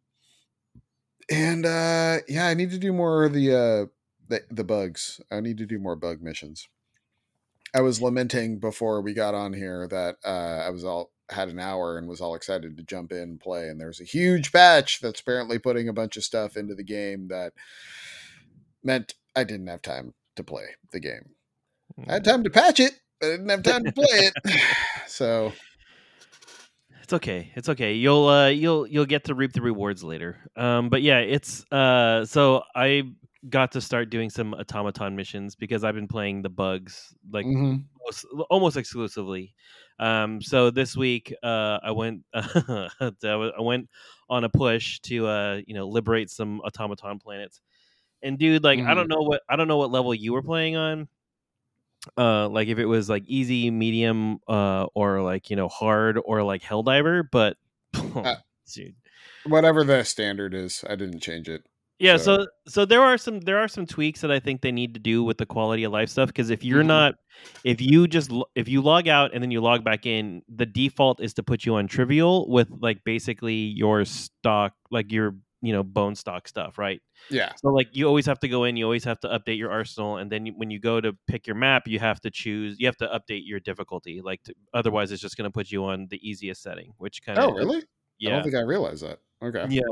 yeah, I need to do more of the bugs. I need to do more bug missions. I was lamenting before we got on here that I had an hour and was all excited to jump in and play, and there's a huge patch that's apparently putting a bunch of stuff into the game that meant I didn't have time to play the game. I had time to patch it, but I didn't have time to play it. So it's okay. You'll get to reap the rewards later. But yeah, it's so I got to start doing some automaton missions because I've been playing the bugs like almost exclusively. So this week I went I went on a push to liberate some automaton planets. And dude, like I don't know what level you were playing on. Like if it was like easy, medium, or like hard or like Helldiver, but dude, whatever the standard is, I didn't change it. Yeah, so there are some tweaks that I think they need to do with the quality of life stuff, because if you're not, if you log out and then you log back in, the default is to put you on trivial with like basically your stock, like your bone stock stuff, right? Yeah. So like you always have to go in, you always have to update your arsenal, and then when you go to pick your map, you have to update your difficulty. Like otherwise, it's just going to put you on the easiest setting, which kind of. Oh, really? Yeah. I don't think I realized that. Okay. Yeah.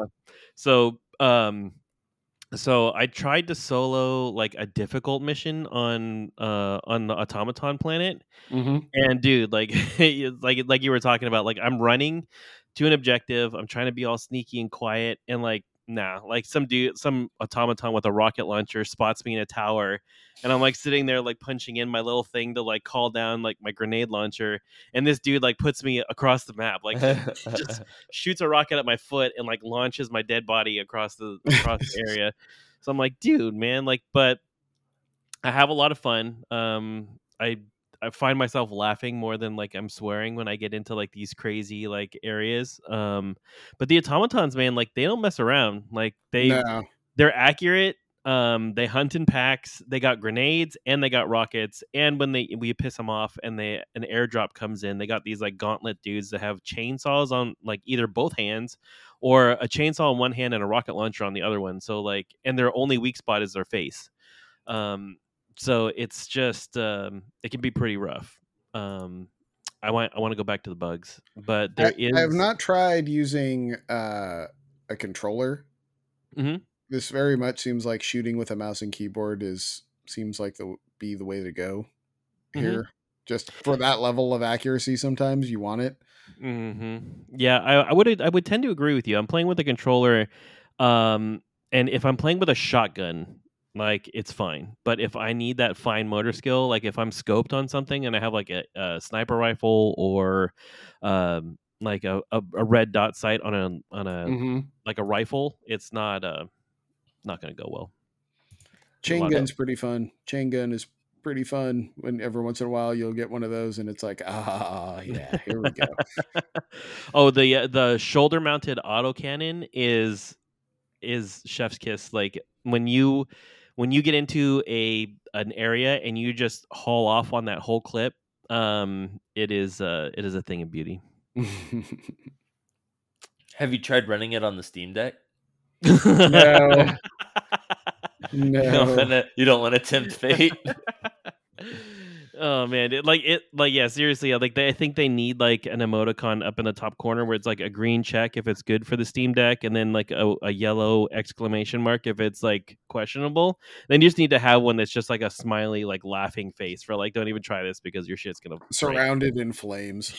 So I tried to solo like a difficult mission on the automaton planet, and dude, like like you were talking about, like I'm running to an objective, I'm trying to be all sneaky and quiet, and like like some automaton with a rocket launcher spots me in a tower, and I'm like sitting there like punching in my little thing to like call down like my grenade launcher, and this dude like puts me across the map, like just shoots a rocket at my foot and like launches my dead body across the area. So I'm like, dude, man, like, but I have a lot of fun. I find myself laughing more than like I'm swearing when I get into like these crazy like areas. But the automatons, man, like they don't mess around. Like No. they're accurate. They hunt in packs. They got grenades and they got rockets. And when we piss them off and an airdrop comes in, they got these like gauntlet dudes that have chainsaws on like either both hands, or a chainsaw on one hand and a rocket launcher on the other one. So like, and their only weak spot is their face. So it's just it can be pretty rough. I want to go back to the bugs, but I have not tried using a controller. Mm-hmm. This very much seems like shooting with a mouse and keyboard seems like the way to go here. Mm-hmm. Just for that level of accuracy, sometimes you want it. Mm-hmm. Yeah, I would tend to agree with you. I'm playing with a controller, and if I'm playing with a shotgun, like it's fine. But if I need that fine motor skill, like if I'm scoped on something and I have like a sniper rifle or like a red dot sight on a mm-hmm. like a rifle, it's not going to go well. Chain gun's pretty fun. Chain gun is pretty fun. When every once in a while you'll get one of those and it's like, yeah, here we go. Oh, the shoulder mounted autocannon is chef's kiss. Like when you get into an area and you just haul off on that whole clip, it is a thing of beauty. Have you tried running it on the Steam Deck? No. No. You don't want to tempt fate. Oh man, yeah, seriously, I think they need like an emoticon up in the top corner where it's like a green check if it's good for the Steam Deck, and then like a yellow exclamation mark if it's like questionable. Then you just need to have one that's just like a smiley, like laughing face for like, don't even try this because your shit's gonna surrounded in flames.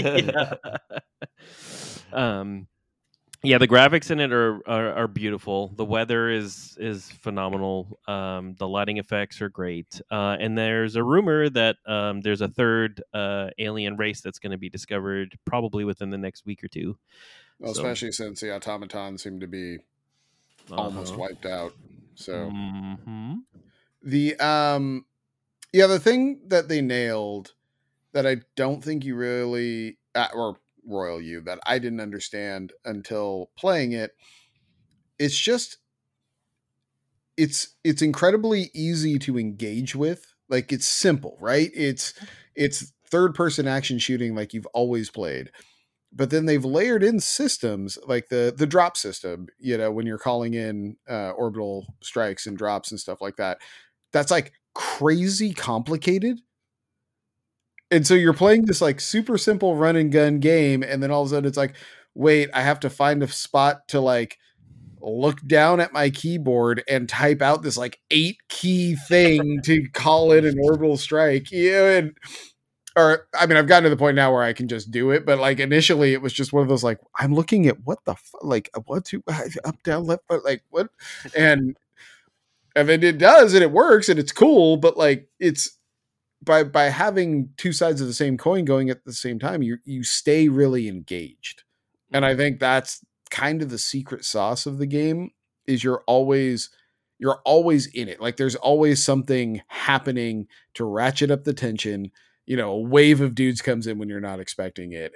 Yeah, the graphics in it are beautiful. The weather is phenomenal. The lighting effects are great. And there's a rumor that there's a third alien race that's going to be discovered probably within the next week or two. Well, especially since the automatons seem to be almost wiped out. So the the thing that they nailed that I don't think you really or Royal You that I didn't understand until playing it. It's just it's incredibly easy to engage with. Like it's simple, right? It's third person action shooting like you've always played. But then they've layered in systems like the drop system, when you're calling in orbital strikes and drops and stuff like that. That's like crazy complicated. And so you're playing this like super simple run and gun game. And then all of a sudden it's like, wait, I have to find a spot to like look down at my keyboard and type out this like 8 key thing to call in an orbital strike. I've gotten to the point now where I can just do it. But like initially it was just one of those, like, I'm looking at what the like what to up, down, left, like what? And then it does, and it works and it's cool. But like it's, by having two sides of the same coin going at the same time, you stay really engaged. And I think that's kind of the secret sauce of the game is you're always in it. Like there's always something happening to ratchet up the tension. A wave of dudes comes in when you're not expecting it.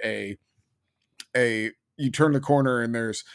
You turn the corner and there's,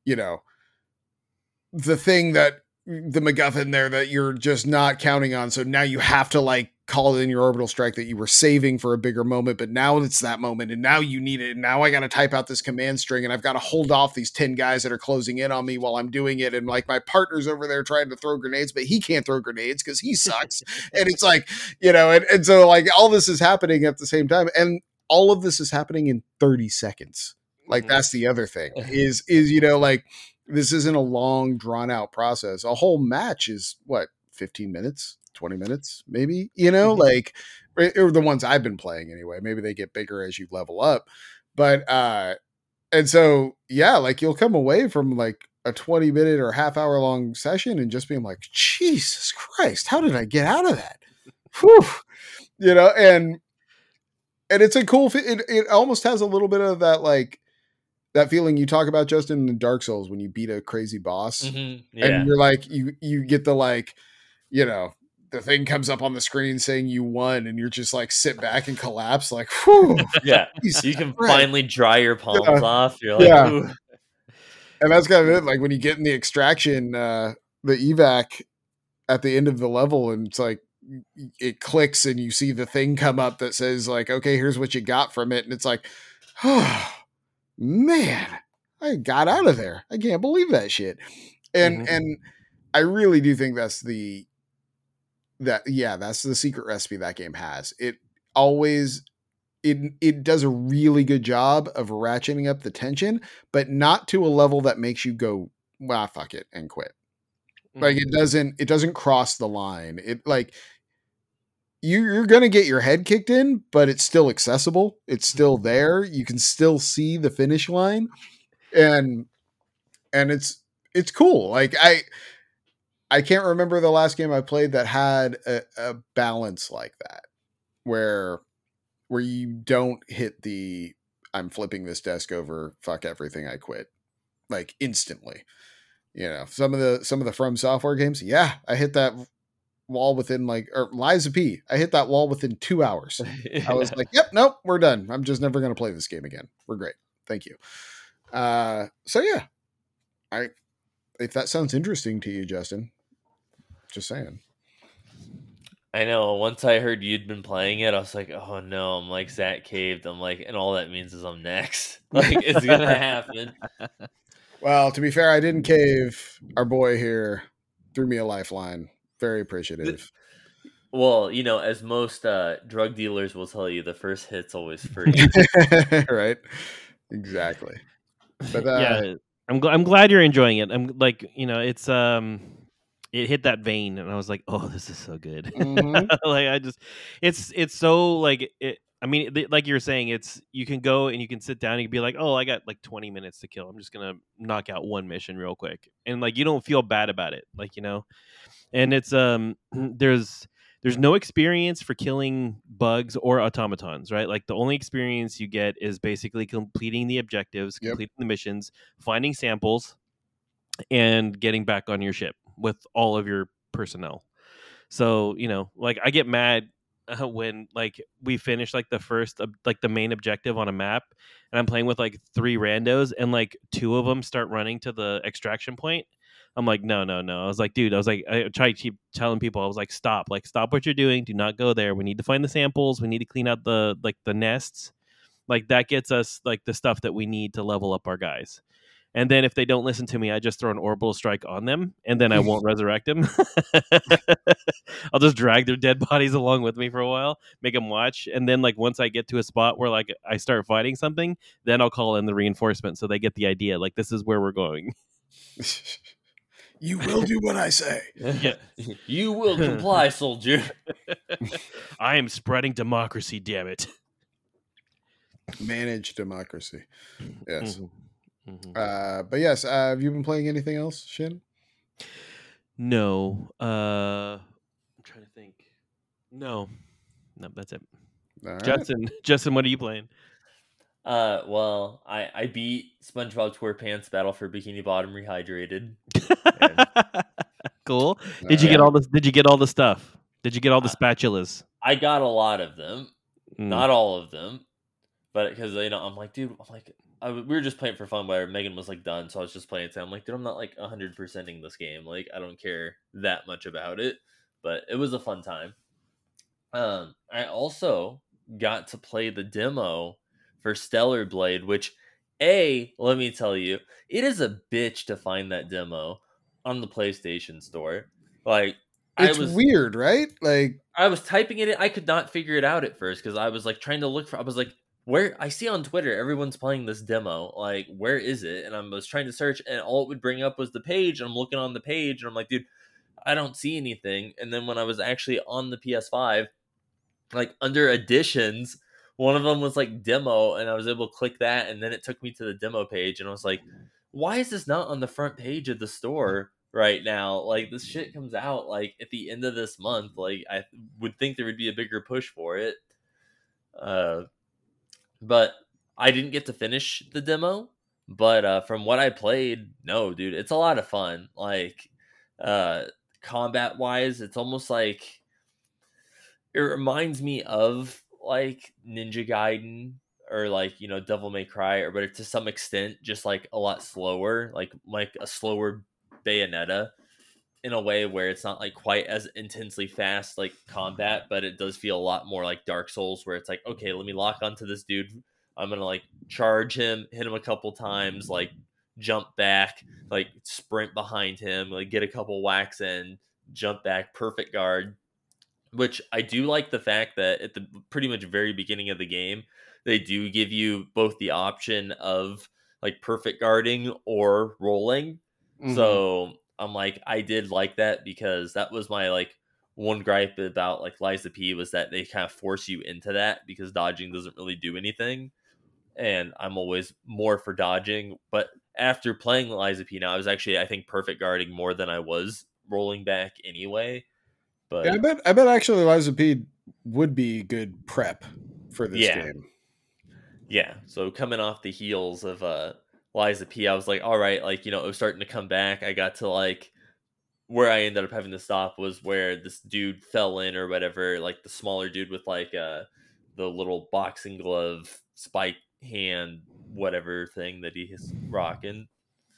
the thing that the MacGuffin there that you're just not counting on. So now you have to like call in your orbital strike that you were saving for a bigger moment, but now it's that moment and now you need it. And now I got to type out this command string and I've got to hold off these 10 guys that are closing in on me while I'm doing it. And like my partner's over there trying to throw grenades, but he can't throw grenades because he sucks. And it's like, and so like all this is happening at the same time. And all of this is happening in 30 seconds. Like that's the other thing is, like, this isn't a long drawn out process. A whole match is what, 15 minutes, 20 minutes, maybe, like, or the ones I've been playing anyway. Maybe they get bigger as you level up. But, and so, yeah, like you'll come away from like a 20-minute or half-hour long session and just being like, Jesus Christ, how did I get out of that? Whew. And it's a cool, it almost has a little bit of that, like, that feeling you talk about, Justin, in Dark Souls when you beat a crazy boss and you're like, you get the like, the thing comes up on the screen saying you won, and you're just like sit back and collapse, like, whew. Yeah, Jesus you can Christ. finally dry your palms Yeah. off. You're like, Yeah. ooh. And that's kind of it. Like when you get in the extraction, the evac at the end of the level, and it's like it clicks and you see the thing come up that says like, okay, here's what you got from it. And it's like, oh man, I got out of there. I can't believe that shit. And I really do think that's the secret recipe that game has. It always it does a really good job of ratcheting up the tension, but not to a level that makes you go, well, fuck it, and quit. Like it doesn't cross the line. It like you're gonna get your head kicked in, but it's still accessible. It's still there. You can still see the finish line, and it's cool. Like I can't remember the last game I played that had a balance like that, where you don't hit the I'm flipping this desk over, fuck everything, I quit, like instantly. You know, some of the From Software games, yeah, I hit that wall within or Lies of P, I hit that wall within 2 hours. I was like, yep, nope, we're done. I'm just never going to play this game again. We're great. Thank you. So yeah, if that sounds interesting to you, Justin, just saying. I know. Once I heard you'd been playing it, I was like, "Oh no!" I'm like, Zach caved. I'm like, and all that means is I'm next. Like, it's gonna happen. Well, to be fair, I didn't cave. Our boy here threw me a lifeline. Very appreciative. Well, you know, as most drug dealers will tell you, the first hit's always free. Right? Exactly. But yeah, I'm glad you're enjoying it. I'm like, you know, it's it hit that vein, and I was like, oh, this is so good. Like I just, it's so like it. I mean, like you were saying, it's you can go and you can sit down and you can be like, oh, I got like 20 minutes to kill. I'm just gonna knock out one mission real quick, and like you don't feel bad about it, like, you know. And it's there's no experience for killing bugs or automatons, right? Like the only experience you get is basically completing the objectives, completing the missions, finding samples, and getting back on your ship with all of your personnel. So, you know, like I get mad when like we finish like the first like the main objective on a map, and I'm playing with like 3 randos, and like 2 of them start running to the extraction point. I'm like, no. I was like, dude, I try to keep telling people, I was like, stop what you're doing. Do not go there. We need to find the samples. We need to clean out the nests. Like that gets us like the stuff that we need to level up our guys. And then if they don't listen to me, I just throw an orbital strike on them, and then I won't resurrect them. I'll just drag their dead bodies along with me for a while, make them watch. And then like once I get to a spot where like I start fighting something, then I'll call in the reinforcement so they get the idea. Like this is where we're going. You will do what I say. Yeah. You will comply, soldier. I am spreading democracy, damn it. Manage democracy. Yes. Mm-hmm. But yes, have you been playing anything else, Shin? No. I'm trying to think. No, that's it. All right. Justin, what are you playing? Well, I beat SpongeBob SquarePants Battle for Bikini Bottom Rehydrated. Cool. Did you get all this? Did you get all the stuff? Did you get all the spatulas? I got a lot of them, not all of them, but because you know, I'm like, dude, we were just playing for fun. Where Megan was like done, so I was just playing. So I'm like, dude, I'm not like 100%ing this game. Like, I don't care that much about it, but it was a fun time. I also got to play the demo for Stellar Blade, which, let me tell you, it is a bitch to find that demo on the PlayStation Store. Like, it's weird, right? Like, I was typing it in, I could not figure it out at first because I was like trying to look for. I was like, where? I see on Twitter everyone's playing this demo. Like, where is it? And I was trying to search, and all it would bring up was the page. And I'm looking on the page, and I'm like, dude, I don't see anything. And then when I was actually on the PS5, like under additions, one of them was like demo, and I was able to click that, and then it took me to the demo page, and I was like, why is this not on the front page of the store right now? Like, this shit comes out like at the end of this month. Like, I would think there would be a bigger push for it. But I didn't get to finish the demo, but from what I played, no, dude, it's a lot of fun. Like, combat wise, it's almost like it reminds me of like Ninja Gaiden or like, you know, Devil May Cry, or but to some extent just like a lot slower, like a slower Bayonetta, in a way where it's not like quite as intensely fast like combat, but it does feel a lot more like Dark Souls, where it's like, okay, let me lock onto this dude. I'm gonna like charge him, hit him a couple times, like jump back, like sprint behind him, like get a couple whacks in, jump back, perfect guard. Which I do like the fact that at the pretty much very beginning of the game, they do give you both the option of like perfect guarding or rolling. So I'm like, I did like that, because that was my like one gripe about like Lies of P, was that they kind of force you into that because dodging doesn't really do anything. And I'm always more for dodging. But after playing Lies of P now, I was actually, I think, perfect guarding more than I was rolling back anyway. But Yeah, I bet actually Lies of P would be good prep for this game. Yeah. So coming off the heels of Lies of P, I was like, all right, like, you know, it was starting to come back. I got to like where I ended up having to stop was where this dude fell in or whatever, like the smaller dude with like the little boxing glove spike hand whatever thing that he's rocking.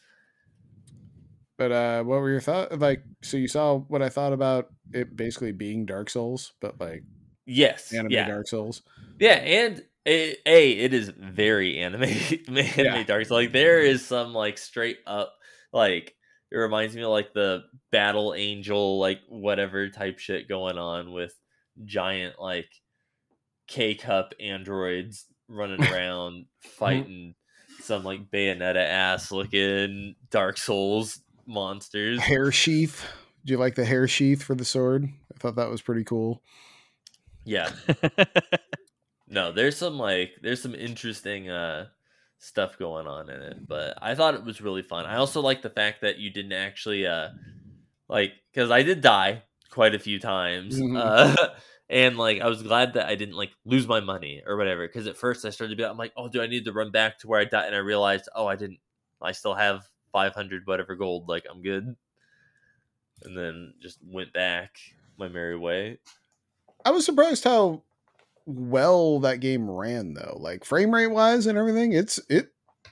But what were your thoughts? Like, so you saw what I thought about it basically being Dark Souls, but like anime Dark Souls. Yeah, and it is very anime Dark Souls. Like there is some like straight up like, it reminds me of like the Battle Angel like whatever type shit going on with giant like K-cup androids running around fighting some like Bayonetta ass looking Dark Souls monsters. Hair sheath. Do you like the hair sheath for the sword? I thought that was pretty cool. Yeah. No, there's some interesting stuff going on in it, but I thought it was really fun. I also like the fact that you didn't actually like, because I did die quite a few times. And like I was glad that I didn't like lose my money or whatever, because at first I started to be, I'm like, oh, do I need to run back to where I died? And I realized, oh, I still have 500 whatever gold, like I'm good. And then just went back my merry way. I was surprised how well that game ran though, like frame rate wise and everything. It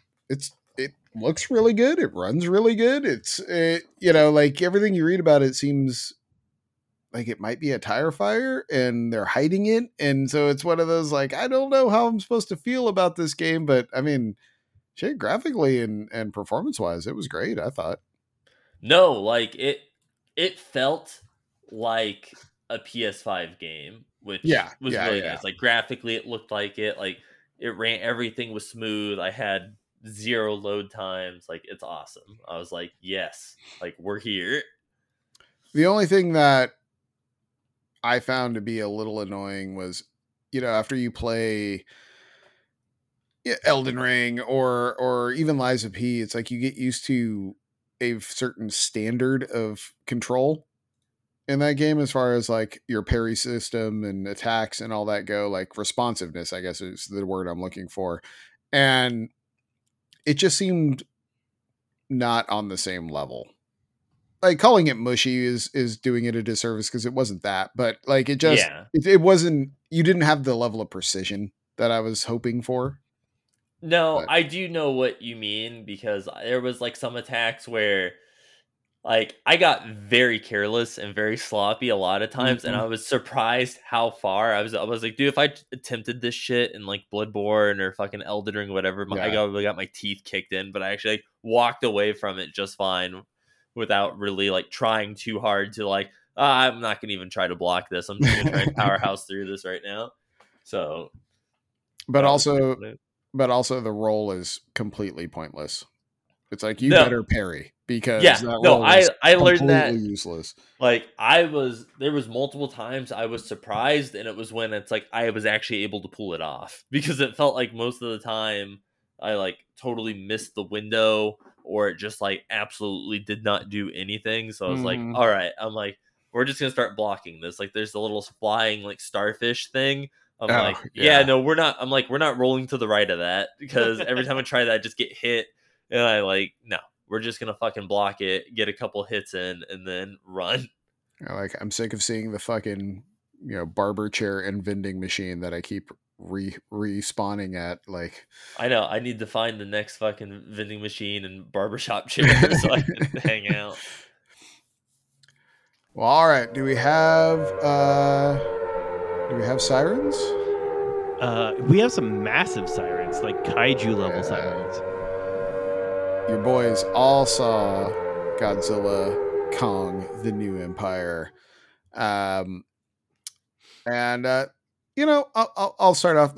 looks really good. It runs really good. You know, like everything you read about it seems like it might be a tire fire and they're hiding it. And so it's one of those, like, I don't know how I'm supposed to feel about this game, but I mean, shit, graphically and performance wise, it was great, I thought. No, like it felt like a PS5 game, which was really nice. Like graphically it looked like it. Like it ran, everything was smooth. I had 0 load times. Like it's awesome. I was like, yes, like we're here. The only thing that I found to be a little annoying was, you know, after you play Elden Ring or even Lies of P, it's like you get used to a certain standard of control in that game as far as like your parry system and attacks and all that go, like responsiveness, I guess is the word I'm looking for. And it just seemed not on the same level. Like calling it mushy is doing it a disservice because it wasn't that, but like it just, it wasn't, you didn't have the level of precision that I was hoping for. No, but I do know what you mean, because there was like some attacks where like I got very careless and very sloppy a lot of times, and I was surprised how far I was like, dude, if I attempted this shit in like Bloodborne or fucking Elden Ring, whatever, I got my teeth kicked in, but I actually like walked away from it just fine without really like trying too hard to like, I'm not gonna even try to block this. I'm just gonna try and powerhouse through this right now. So, but also the roll is completely pointless. It's like you better parry, because I learned that useless. Like there was multiple times I was surprised, and it was when it's like I was actually able to pull it off, because it felt like most of the time I like totally missed the window, or it just like absolutely did not do anything. So I was like, all right, I'm like, we're just gonna start blocking this. Like there's the little flying like starfish thing. I'm like, no, we're not. I'm like, we're not rolling to the right of that, because every time I try that, I just get hit. And I like, no, we're just going to fucking block it, get a couple hits in, and then run. I'm sick of seeing the fucking barber chair and vending machine that I keep respawning at. Like, I know. I need to find the next fucking vending machine and barbershop chair so I can hang out. Well, all right. Do we have sirens? We have some massive sirens, like kaiju level sirens. Your boys all saw Godzilla, Kong, The New Empire. And I'll start off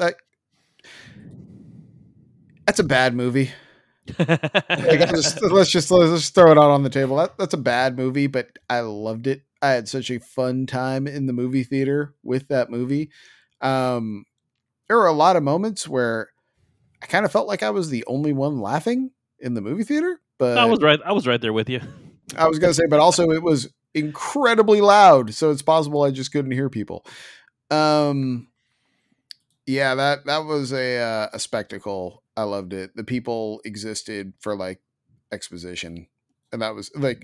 that's a bad movie. Let's just throw it out on the table. That's a bad movie, but I loved it. I had such a fun time in the movie theater with that movie. There were a lot of moments where I kind of felt like I was the only one laughing in the movie theater, but I was right there with you. I was going to say, but also it was incredibly loud, so it's possible I just couldn't hear people. Yeah, that was a spectacle. I loved it. The people existed for like exposition, and that was like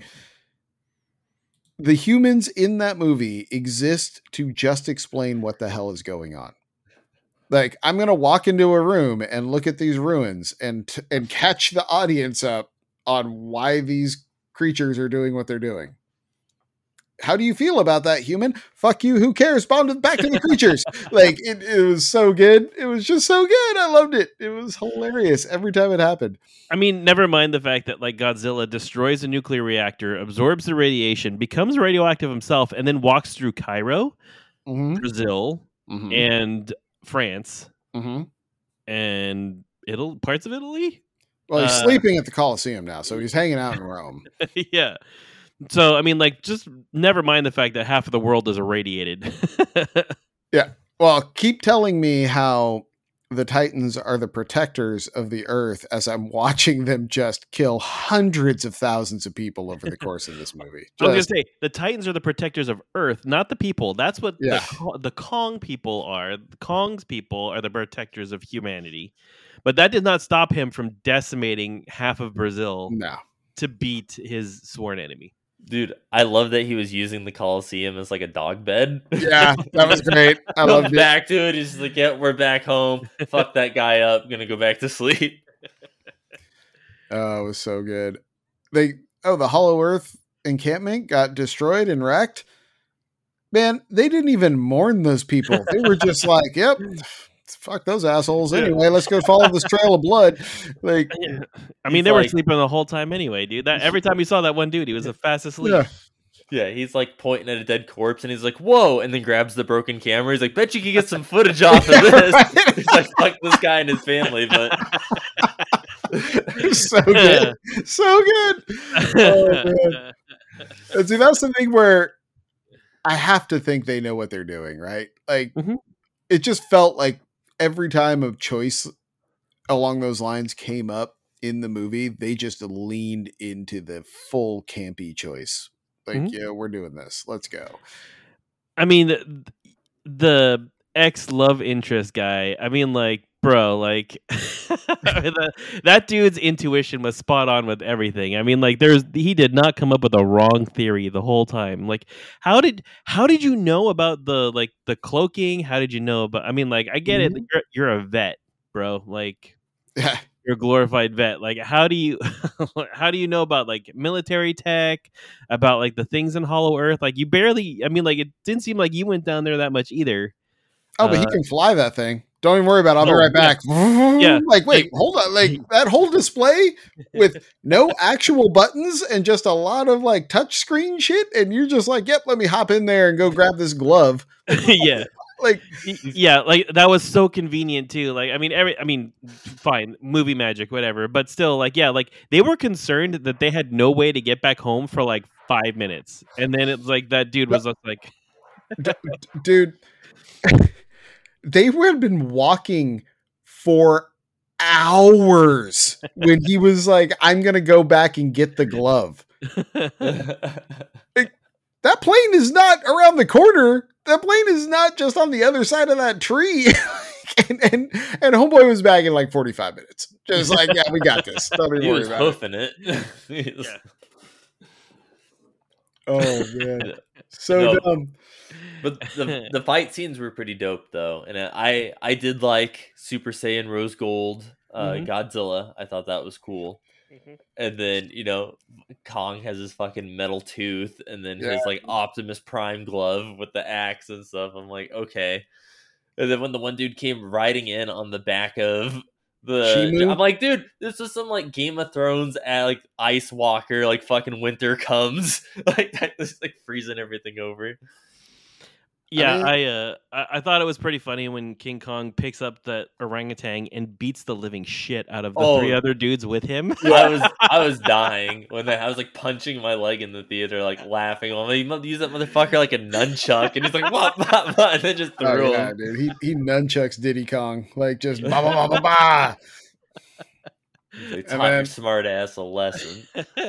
the humans in that movie exist to just explain what the hell is going on. Like, I'm going to walk into a room and look at these ruins and catch the audience up on why these creatures are doing what they're doing. How do you feel about that, human? Fuck you. Who cares? Back to the creatures. Like, it was so good. It was just so good. I loved it. It was hilarious every time it happened. I mean, never mind the fact that like Godzilla destroys a nuclear reactor, absorbs the radiation, becomes radioactive himself, and then walks through Cairo, Brazil, and France, and parts of Italy. Well, he's sleeping at the Colosseum now, so he's hanging out in Rome. Yeah. So, I mean, like, just never mind the fact that half of the world is irradiated. Yeah. Well, keep telling me how the Titans are the protectors of the Earth as I'm watching them just kill hundreds of thousands of people over the course of this movie. I was going to say, the Titans are the protectors of Earth, not the people. That's what the Kong people are. The Kong's people are the protectors of humanity. But that did not stop him from decimating half of Brazil to beat his sworn enemy. Dude, I love that he was using the Coliseum as like a dog bed. Yeah, that was great. I loved it. Back to it. He's just like, yeah, we're back home. Fuck that guy up. Gonna go back to sleep. Oh, it was so good. The Hollow Earth encampment got destroyed and wrecked. Man, they didn't even mourn those people. They were just like, yep. Fuck those assholes. Anyway, let's go follow this trail of blood. Like, I mean, they were sleeping the whole time anyway, dude. That every time you saw that one dude, he was fast asleep. Yeah, he's like pointing at a dead corpse, and he's like, "Whoa!" And then grabs the broken camera. He's like, "Bet you can get some footage off of this." Right? He's like, "Fuck this guy and his family," but so good, so good. Oh, man. And see, that's the thing where I have to think they know what they're doing, right? Like, it just felt like every time a choice along those lines came up in the movie, they just leaned into the full campy choice. Like, yeah, we're doing this. Let's go. I mean, the ex-love interest guy, I mean, like, bro, like, that dude's intuition was spot on with everything. I mean, like, he did not come up with a wrong theory the whole time. Like, how did you know about the cloaking? How did you know about? I mean, like, I get it. You're a vet, bro. Like, you're a glorified vet. Like, how do you know about like military tech, about like the things in Hollow Earth? Like, you barely. I mean, like, it didn't seem like you went down there that much either. Oh, but he can fly that thing. Don't even worry about it. I'll be right back. Yeah. Like, wait, hold on. Like, that whole display with no actual buttons and just a lot of like touch screen shit. And you're just like, yep, let me hop in there and go grab this glove. Yeah. Like, yeah, like that was so convenient too. Like, I mean, fine, movie magic, whatever. But still, like, yeah, like they were concerned that they had no way to get back home for like 5 minutes. And then it's like that dude was just like, dude. They had been walking for hours when he was like, I'm going to go back and get the glove. Like, that plane is not around the corner. That plane is not just on the other side of that tree. and homeboy was back in like 45 minutes. Just like, yeah, we got this. Don't even worry about hoofing it. Yeah. Oh man, You know, so no, dumb. but the fight scenes were pretty dope though, and I did like Super Saiyan Rose Gold, Mhm. Godzilla. I thought that was cool. And then Kong has his fucking metal tooth, and then Yeah. his like Optimus Prime glove with the axe and stuff. I'm like, okay. And then when the one dude came riding in on the back of Shimu? I'm like, dude, this is some like Game of Thrones like Ice Walker, like fucking winter comes, like that, just like freezing everything over. Yeah, mean- I thought it was pretty funny when King Kong picks up that orangutan and beats the living shit out of the three Oh. other dudes with him. I was dying when I was like punching my leg in the theater, like laughing. I'm like, use that motherfucker like a nunchuck, and he's like, what, and then just Oh threw yeah, him. dude. He nunchucks Diddy Kong like just ba ba ba ba ba. They And taught then- your smart ass a lesson.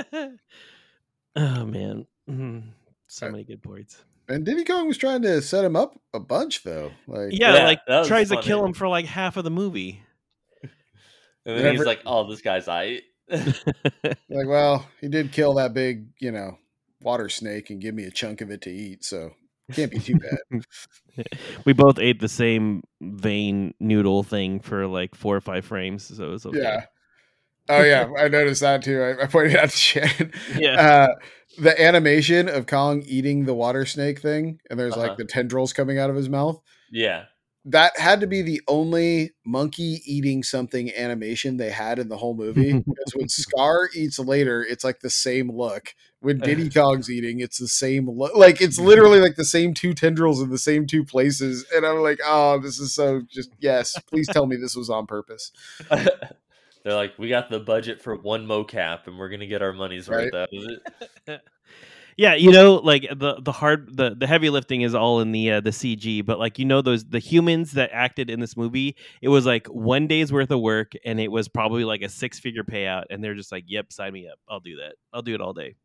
Oh man, so many good points. And Diddy Kong was trying to set him up a bunch though. Like Yeah, Yeah, like that was tries to funny. kill him for like half of the movie. And then Never- he's like, oh, this guy's aight. like, well, he did kill that big, water snake and give me a chunk of it to eat, so can't be too bad. We both ate the same vein noodle thing for like 4 or 5 frames, so it was okay. Yeah. Oh yeah, I noticed that too. I pointed out to Shannon. Yeah. The animation of Kong eating the water snake thing, and there's like Uh-huh. the tendrils coming out of his mouth. Yeah. That had to be the only monkey eating something animation they had in the whole movie. Because when Scar eats later, it's like the same look. When Diddy Kong's eating, it's the same look. Like it's literally like the same 2 tendrils in the same 2 places. And I'm like, oh, this is so just yes. Please tell me this was on purpose. They're like, we got the budget for one mocap, and we're gonna get our money's worth out of it. Yeah, like the heavy lifting is all in the CG, but like the humans that acted in this movie, it was like 1 day's worth of work, and it was probably like a 6-figure payout, and they're just like, "Yep, sign me up. I'll do that. I'll do it all day."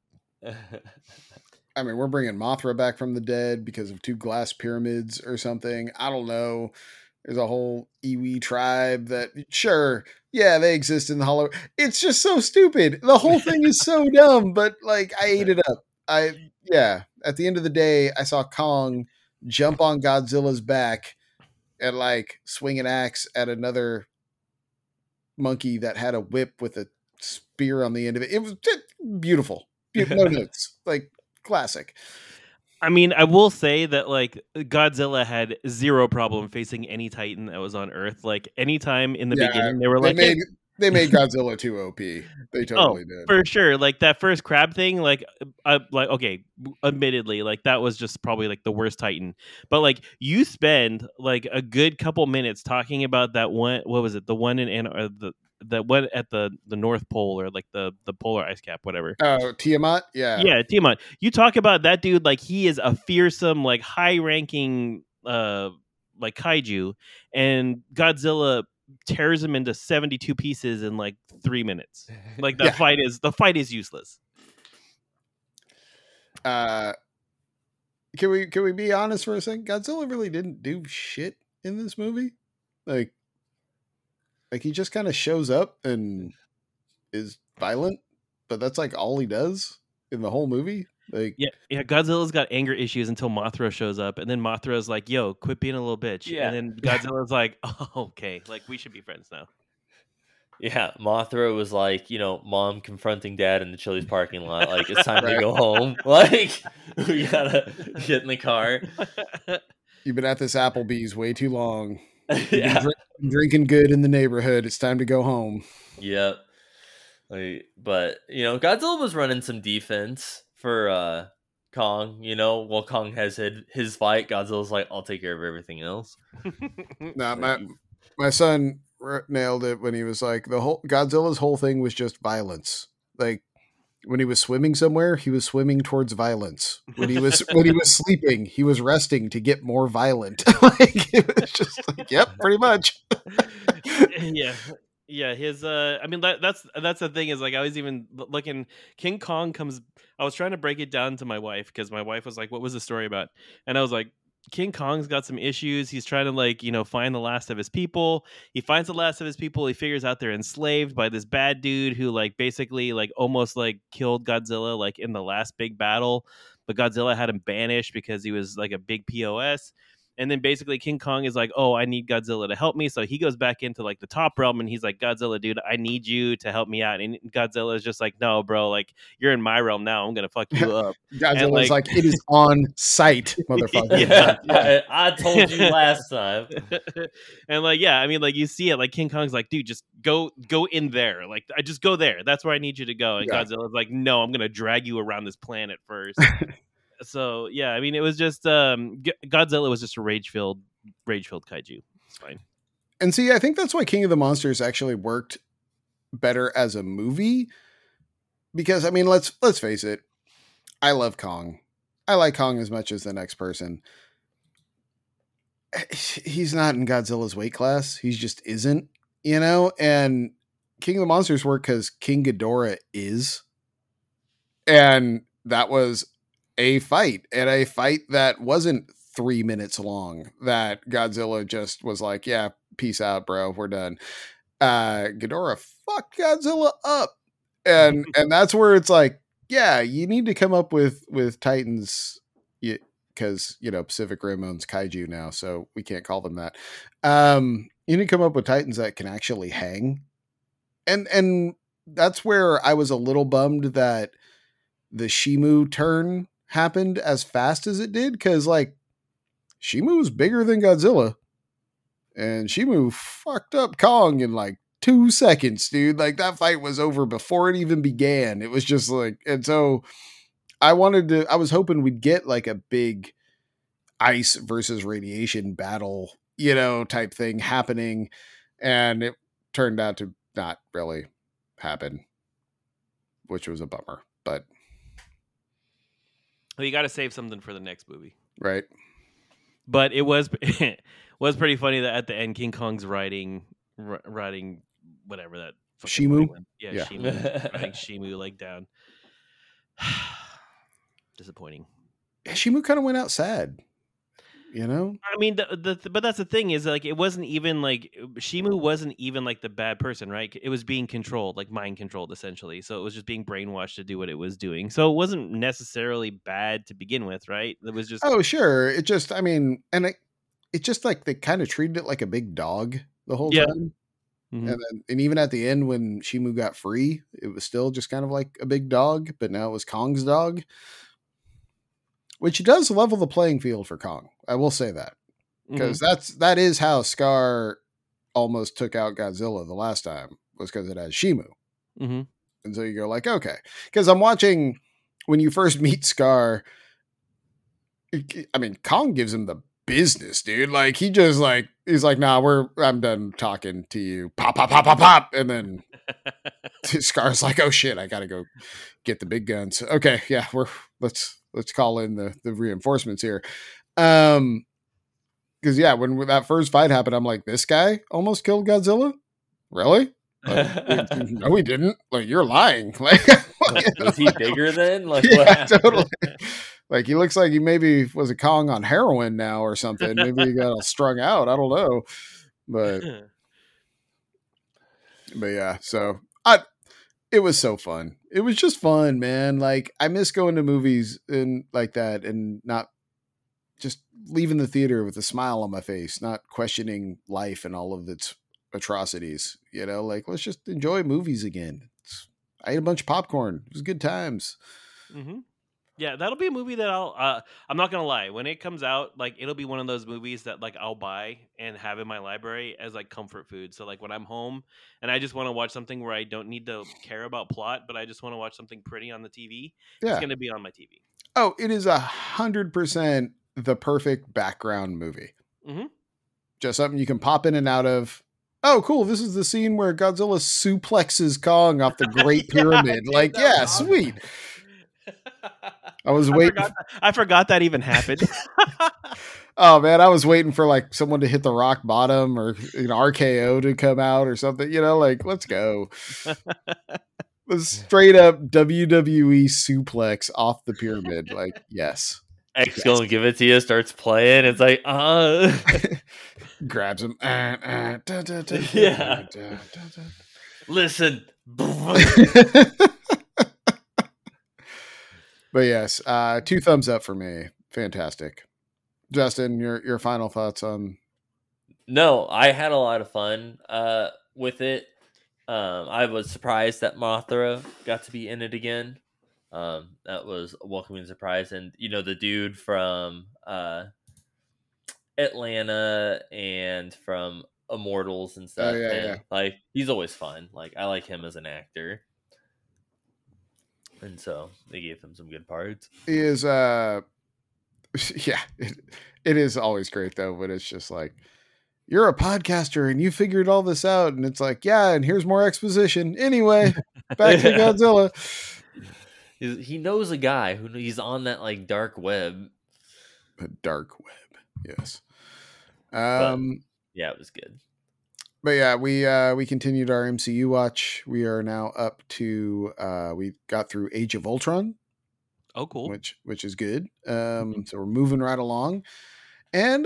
I mean, we're bringing Mothra back from the dead because of 2 glass pyramids or something. I don't know. There's a whole Iwi tribe that, sure, yeah, they exist in the Hollow. It's just so stupid. The whole thing is so dumb, but like, I ate it up. At the end of the day, I saw Kong jump on Godzilla's back and like swing an axe at another monkey that had a whip with a spear on the end of it. It was just beautiful. No notes. Like, classic. I mean, I will say that like Godzilla had zero problem facing any Titan that was on Earth. Like anytime in the beginning, they were like, they made Godzilla too OP. They totally did. For sure. Like that first crab thing, like okay, admittedly, like that was just probably like the worst Titan. But like you spend like a good couple minutes talking about that one. What was it? The one in the one at the North Pole, or like the polar ice cap, whatever. Oh, Tiamat? Yeah, Tiamat. You talk about that dude like he is a fearsome, like high ranking like kaiju, and Godzilla tears him into 72 pieces in like 3 minutes. Like the fight is useless. Can we be honest for a second? Godzilla really didn't do shit in this movie. Like he just kind of shows up and is violent, but that's like all he does in the whole movie. Like yeah, Godzilla's got anger issues until Mothra shows up, and then Mothra's like, "Yo, quit being a little bitch." Yeah. And then Godzilla's like, "Oh, okay, like we should be friends now." Yeah, Mothra was like, mom confronting dad in the Chili's parking lot. Like, it's time to go home. Like, we gotta get in the car. You've been at this Applebee's way too long. Yeah. Drinking good in the neighborhood. It's time to go home. Yep. But Godzilla was running some defense for Kong. While Kong has his fight, Godzilla's like, I'll take care of everything else. Nah, my son nailed it when he was like, Godzilla's whole thing was just violence. Like when he was swimming somewhere, he was swimming towards violence. When he was sleeping, he was resting to get more violent. Like it was just like, yep, pretty much. Yeah, his I mean that's the thing is like I was even looking. King Kong comes. I was trying to break it down to my wife because my wife was like, "What was the story about?" And I was like, King Kong's got some issues. He's trying to like find the last of his people. He finds the last of his people. He figures out they're enslaved by this bad dude who like basically like almost like killed Godzilla like in the last big battle. but Godzilla had him banished because he was like a big POS. And then basically King Kong is like, oh, I need Godzilla to help me. So he goes back into like the top realm and he's like, Godzilla, dude, I need you to help me out. And Godzilla is just like, no, bro, like you're in my realm now. I'm going to fuck you up. Godzilla's like, it is on site, motherfucker. Yeah, I told you last time. And like, yeah, I mean, like you see it, like King Kong's like, dude, just go in there. Like, I just go there. That's where I need you to go. And Godzilla's like, no, I'm going to drag you around this planet first. So yeah, I mean, it was just Godzilla was just a rage-filled kaiju. It's fine. And see, I think that's why King of the Monsters actually worked better as a movie, because I mean, let's face it, I love Kong. I like Kong as much as the next person. He's not in Godzilla's weight class. He just isn't, you know. And King of the Monsters worked because King Ghidorah is, and that was a fight that wasn't 3 minutes long, that Godzilla just was like, yeah, peace out, bro, we're done. Ghidorah fucked Godzilla up, and that's where it's like, yeah, you need to come up with Titans, because you know Pacific Rim owns kaiju now, so we can't call them that. You need to come up with Titans that can actually hang, and that's where I was a little bummed that the Shimu turn happened as fast as it did, because like Shimu was bigger than Godzilla, and Shimu fucked up Kong in like 2 seconds, dude. Like that fight was over before it even began. It was just like, and so I was hoping we'd get like a big ice versus radiation battle, you know, type thing happening, and it turned out to not really happen, which was a bummer. But well, you got to save something for the next movie, right? But it was was pretty funny that at the end King Kong's riding whatever that Shimu, yeah. Shimu riding Shimu like down. Disappointing. Yeah, Shimu kind of went out sad, you know. I mean, but that's the thing is like it wasn't even like Shimu wasn't even like the bad person, right? It was being controlled, like mind controlled, essentially. So it was just being brainwashed to do what it was doing. So it wasn't necessarily bad to begin with, right? It was just sure. It just, I mean, and it just like they kind of treated it like a big dog the whole time. Mm-hmm. And even at the end when Shimu got free, it was still just kind of like a big dog, but now it was Kong's dog. Which does level the playing field for Kong. I will say that. Because that is how Scar almost took out Godzilla the last time, was because it has Shimu. Mm-hmm. And so you go like, okay. Because I'm watching, when you first meet Scar, I mean, Kong gives him the business, dude. Like, he's like, nah, I'm done talking to you. Pop, pop, pop, pop, pop. And then Scar's like, oh shit, I gotta go get the big guns. Okay, yeah, let's call in the reinforcements here. Because yeah, when that first fight happened, I'm like, this guy almost killed Godzilla? Really? Like, no, he didn't. Like, you're lying. Like, was he bigger then? Like, yeah, what happened? Totally. Like, he looks like he maybe was a Kong on heroin now or something. Maybe he got all strung out. I don't know. But yeah, so it was so fun. It was just fun, man. Like, I miss going to movies and like that and not just leaving the theater with a smile on my face, not questioning life and all of its atrocities. You know, like, let's just enjoy movies again. I ate a bunch of popcorn. It was good times. Mm-hmm. Yeah, that'll be a movie that I'm not gonna lie, when it comes out, like it'll be one of those movies that like I'll buy and have in my library as like comfort food. So like when I'm home and I just want to watch something where I don't need to care about plot, but I just want to watch something pretty on the TV, it's gonna be on my TV. Oh, it is 100% the perfect background movie. Mm-hmm. Just something you can pop in and out of. Oh, cool. This is the scene where Godzilla suplexes Kong off the Great Pyramid. Like, yeah, sweet. I was waiting. I forgot that even happened. Oh man, I was waiting for like someone to hit the rock bottom or RKO to come out or something. You know, like, let's go. The straight up WWE suplex off the pyramid. Like, yes. X gonna give it to you. Starts playing. It's like, grabs him. Yeah. Listen. But yes, 2 thumbs up for me. Fantastic. Justin, your final thoughts on? No, I had a lot of fun with it. I was surprised that Mothra got to be in it again. That was a welcoming surprise. And, the dude from Atlanta and from Immortals and stuff, yeah. like, he's always fun. Like, I like him as an actor. And so they gave him some good parts. He is, yeah, it is always great though, but it's just like, you're a podcaster and you figured all this out. And it's like, yeah, and here's more exposition. Anyway, back to Godzilla. He knows a guy he's on that like dark web. The dark web, yes. Yeah, it was good. But yeah, we continued our MCU watch. We are now up to we got through Age of Ultron. Oh, cool. Which is good. So we're moving right along. And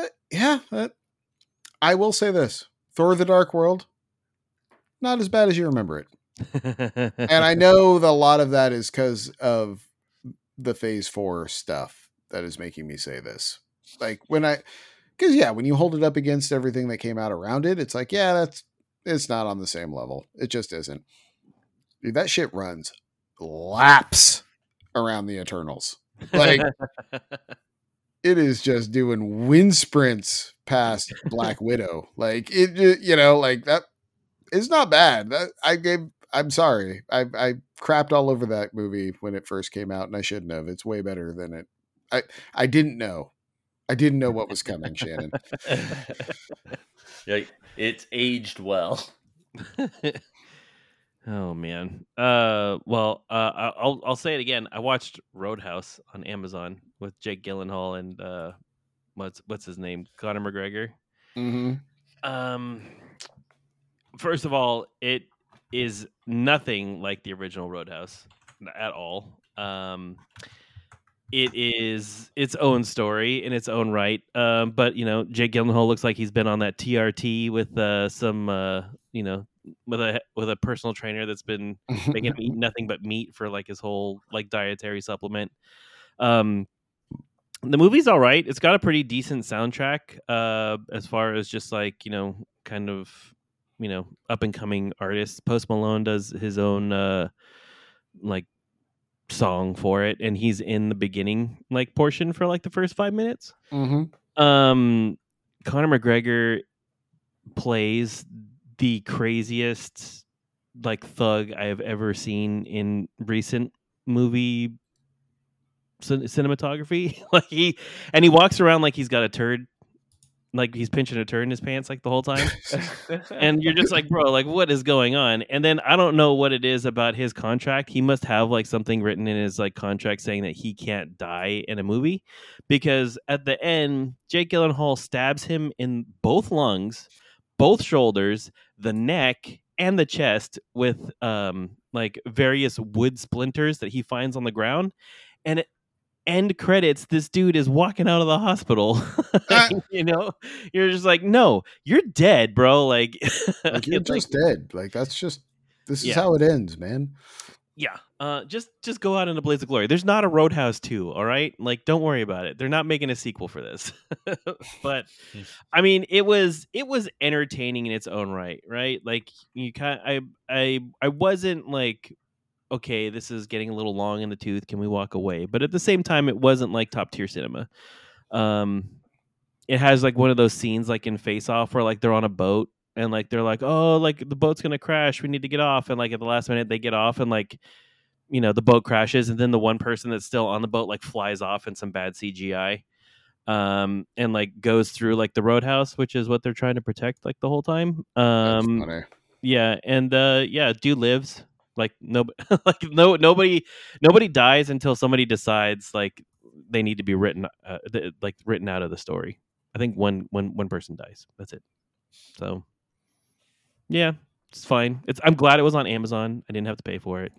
I will say this. Thor the Dark World, not as bad as you remember it. And I know that a lot of that is because of the Phase 4 stuff that is making me say this. Like when you hold it up against everything that came out around it, it's like, it's not on the same level. It just isn't. Dude, that shit runs laps around the Eternals. Like, it is just doing wind sprints past Black Widow. Like, like that is not bad. I'm sorry. I crapped all over that movie when it first came out, and I shouldn't have. It's way better than it. I didn't know. I didn't know what was coming, Shannon. It's aged well. Oh man. Well, I'll say it again. I watched Roadhouse on Amazon with Jake Gyllenhaal and what's his name, Conor McGregor. Mm-hmm. First of all, it is nothing like the original Roadhouse at all. It is its own story in its own right. But Jake Gyllenhaal looks like he's been on that TRT with some with a personal trainer that's been making him eat nothing but meat for like his whole like dietary supplement. The movie's all right. It's got a pretty decent soundtrack as far as just like kind of up and coming artists. Post Malone does his own like song for it, and he's in the beginning like portion for like the first 5 minutes. Mm-hmm. Conor McGregor plays the craziest like thug I have ever seen in recent movie cinematography. Like he walks around like he's got a turd, like he's pinching a turd in his pants like the whole time. And you're just like, bro, like what is going on? And then I don't know what it is about his contract. He must have like something written in his like contract saying that he can't die in a movie, because at the end Jake Gyllenhaal stabs him in both lungs, both shoulders, the neck, and the chest with like various wood splinters that he finds on the ground. And end credits, this dude is walking out of the hospital. You're just like, no, you're dead, bro. Like you're just dead. Like this is how it ends, man. Yeah. Just go out in a blaze of glory. There's not a Roadhouse 2, all right? Like, don't worry about it. They're not making a sequel for this. But I mean, it was entertaining in its own right? Like I wasn't like, okay, this is getting a little long in the tooth. Can we walk away? But at the same time, it wasn't like top tier cinema. It has like one of those scenes like in Face Off where like they're on a boat and like they're like, oh, like the boat's gonna crash, we need to get off, and like at the last minute they get off and like the boat crashes, and then the one person that's still on the boat like flies off in some bad CGI, and like goes through like the roadhouse, which is what they're trying to protect like the whole time. That's funny. Yeah, and dude lives. Like nobody dies until somebody decides like they need to be written written out of the story. I think one person dies. That's it. So yeah, it's fine. I'm glad it was on Amazon. I didn't have to pay for it.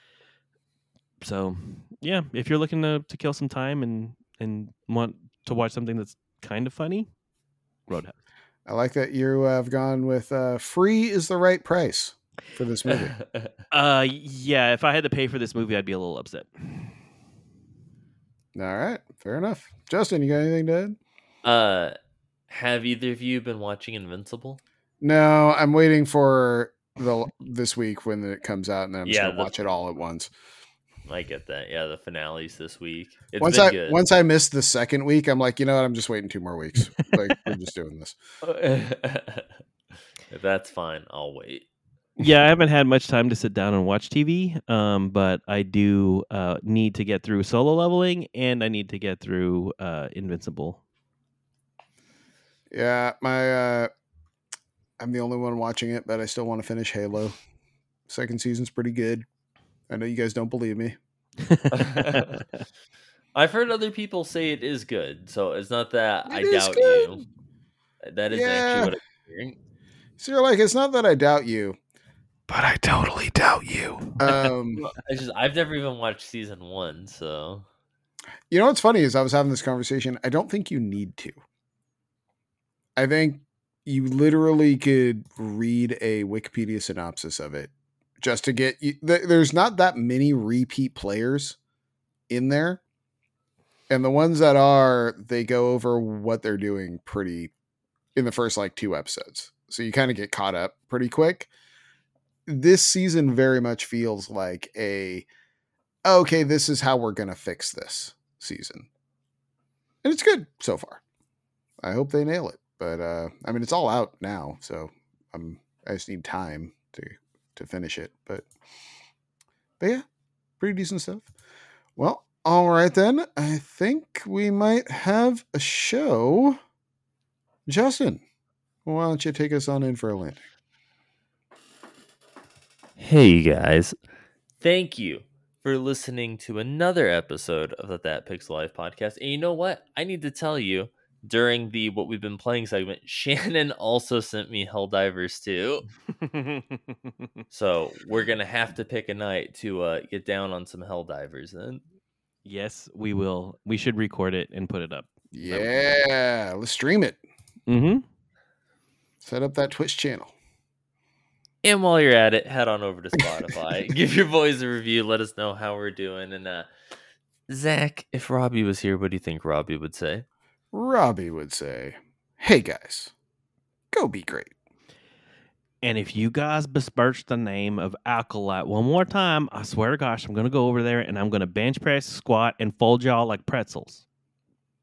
So yeah, if you're looking to kill some time and want to watch something that's kind of funny, Roadhouse. I like that you have gone with free is the right price for this movie. Yeah, if I had to pay for this movie, I'd be a little upset. All right, fair enough. Justin, you got anything to add? Have either of you been watching Invincible? No, I'm waiting for this week when it comes out, and then I'm just Yeah, gonna watch it all at once. I get that. Yeah, the finales this week. It's been good. Once I miss the second week, I'm like, you know what? I'm just waiting 2 more weeks. Like we're just doing this. If that's fine, I'll wait. Yeah, I haven't had much time to sit down and watch TV, but I do need to get through Solo Leveling, and I need to get through Invincible. Yeah, I'm the only one watching it, but I still want to finish Halo. Second season's pretty good. I know you guys don't believe me. I've heard other people say it is good, so it's not that I is doubt good. you. That is Yeah. actually what I'm hearing. So you're like, it's not that I doubt you, but I totally doubt you. I've never even watched season 1, so You know what's funny is I was having this conversation. I don't think you need to. I think you literally could read a Wikipedia synopsis of it just to get you. There's not that many repeat players in there. And the ones that are, they go over what they're doing pretty in the first like 2 episodes. So you kind of get caught up pretty quick. This season very much feels like okay, this is how we're going to fix this season. And it's good so far. I hope they nail it. But I mean, it's all out now, so I just need time to finish it. But yeah, pretty decent stuff. Well, all right then. I think we might have a show. Justin, why don't you take us on in for a landing? Hey, you guys. thank you for listening to another episode of the That Pixel Life podcast. And you know what? I need to tell you, during the What We've Been Playing segment, Shannon also sent me Helldivers 2. So we're going to have to pick a night to get down on some Helldivers then. Yes, we will. We should record it and put it up. Yeah, let's stream it. Mm-hmm. Set up that Twitch channel. And while you're at it, head on over to Spotify. Give your boys a review. Let us know how we're doing. And Zach, if Robbie was here, what do you think Robbie would say? Robbie would say, hey guys, go be great. And if you guys besmirch the name of Alkalite one more time, I swear to gosh, I'm going to go over there and I'm going to bench press, squat, and fold y'all like pretzels.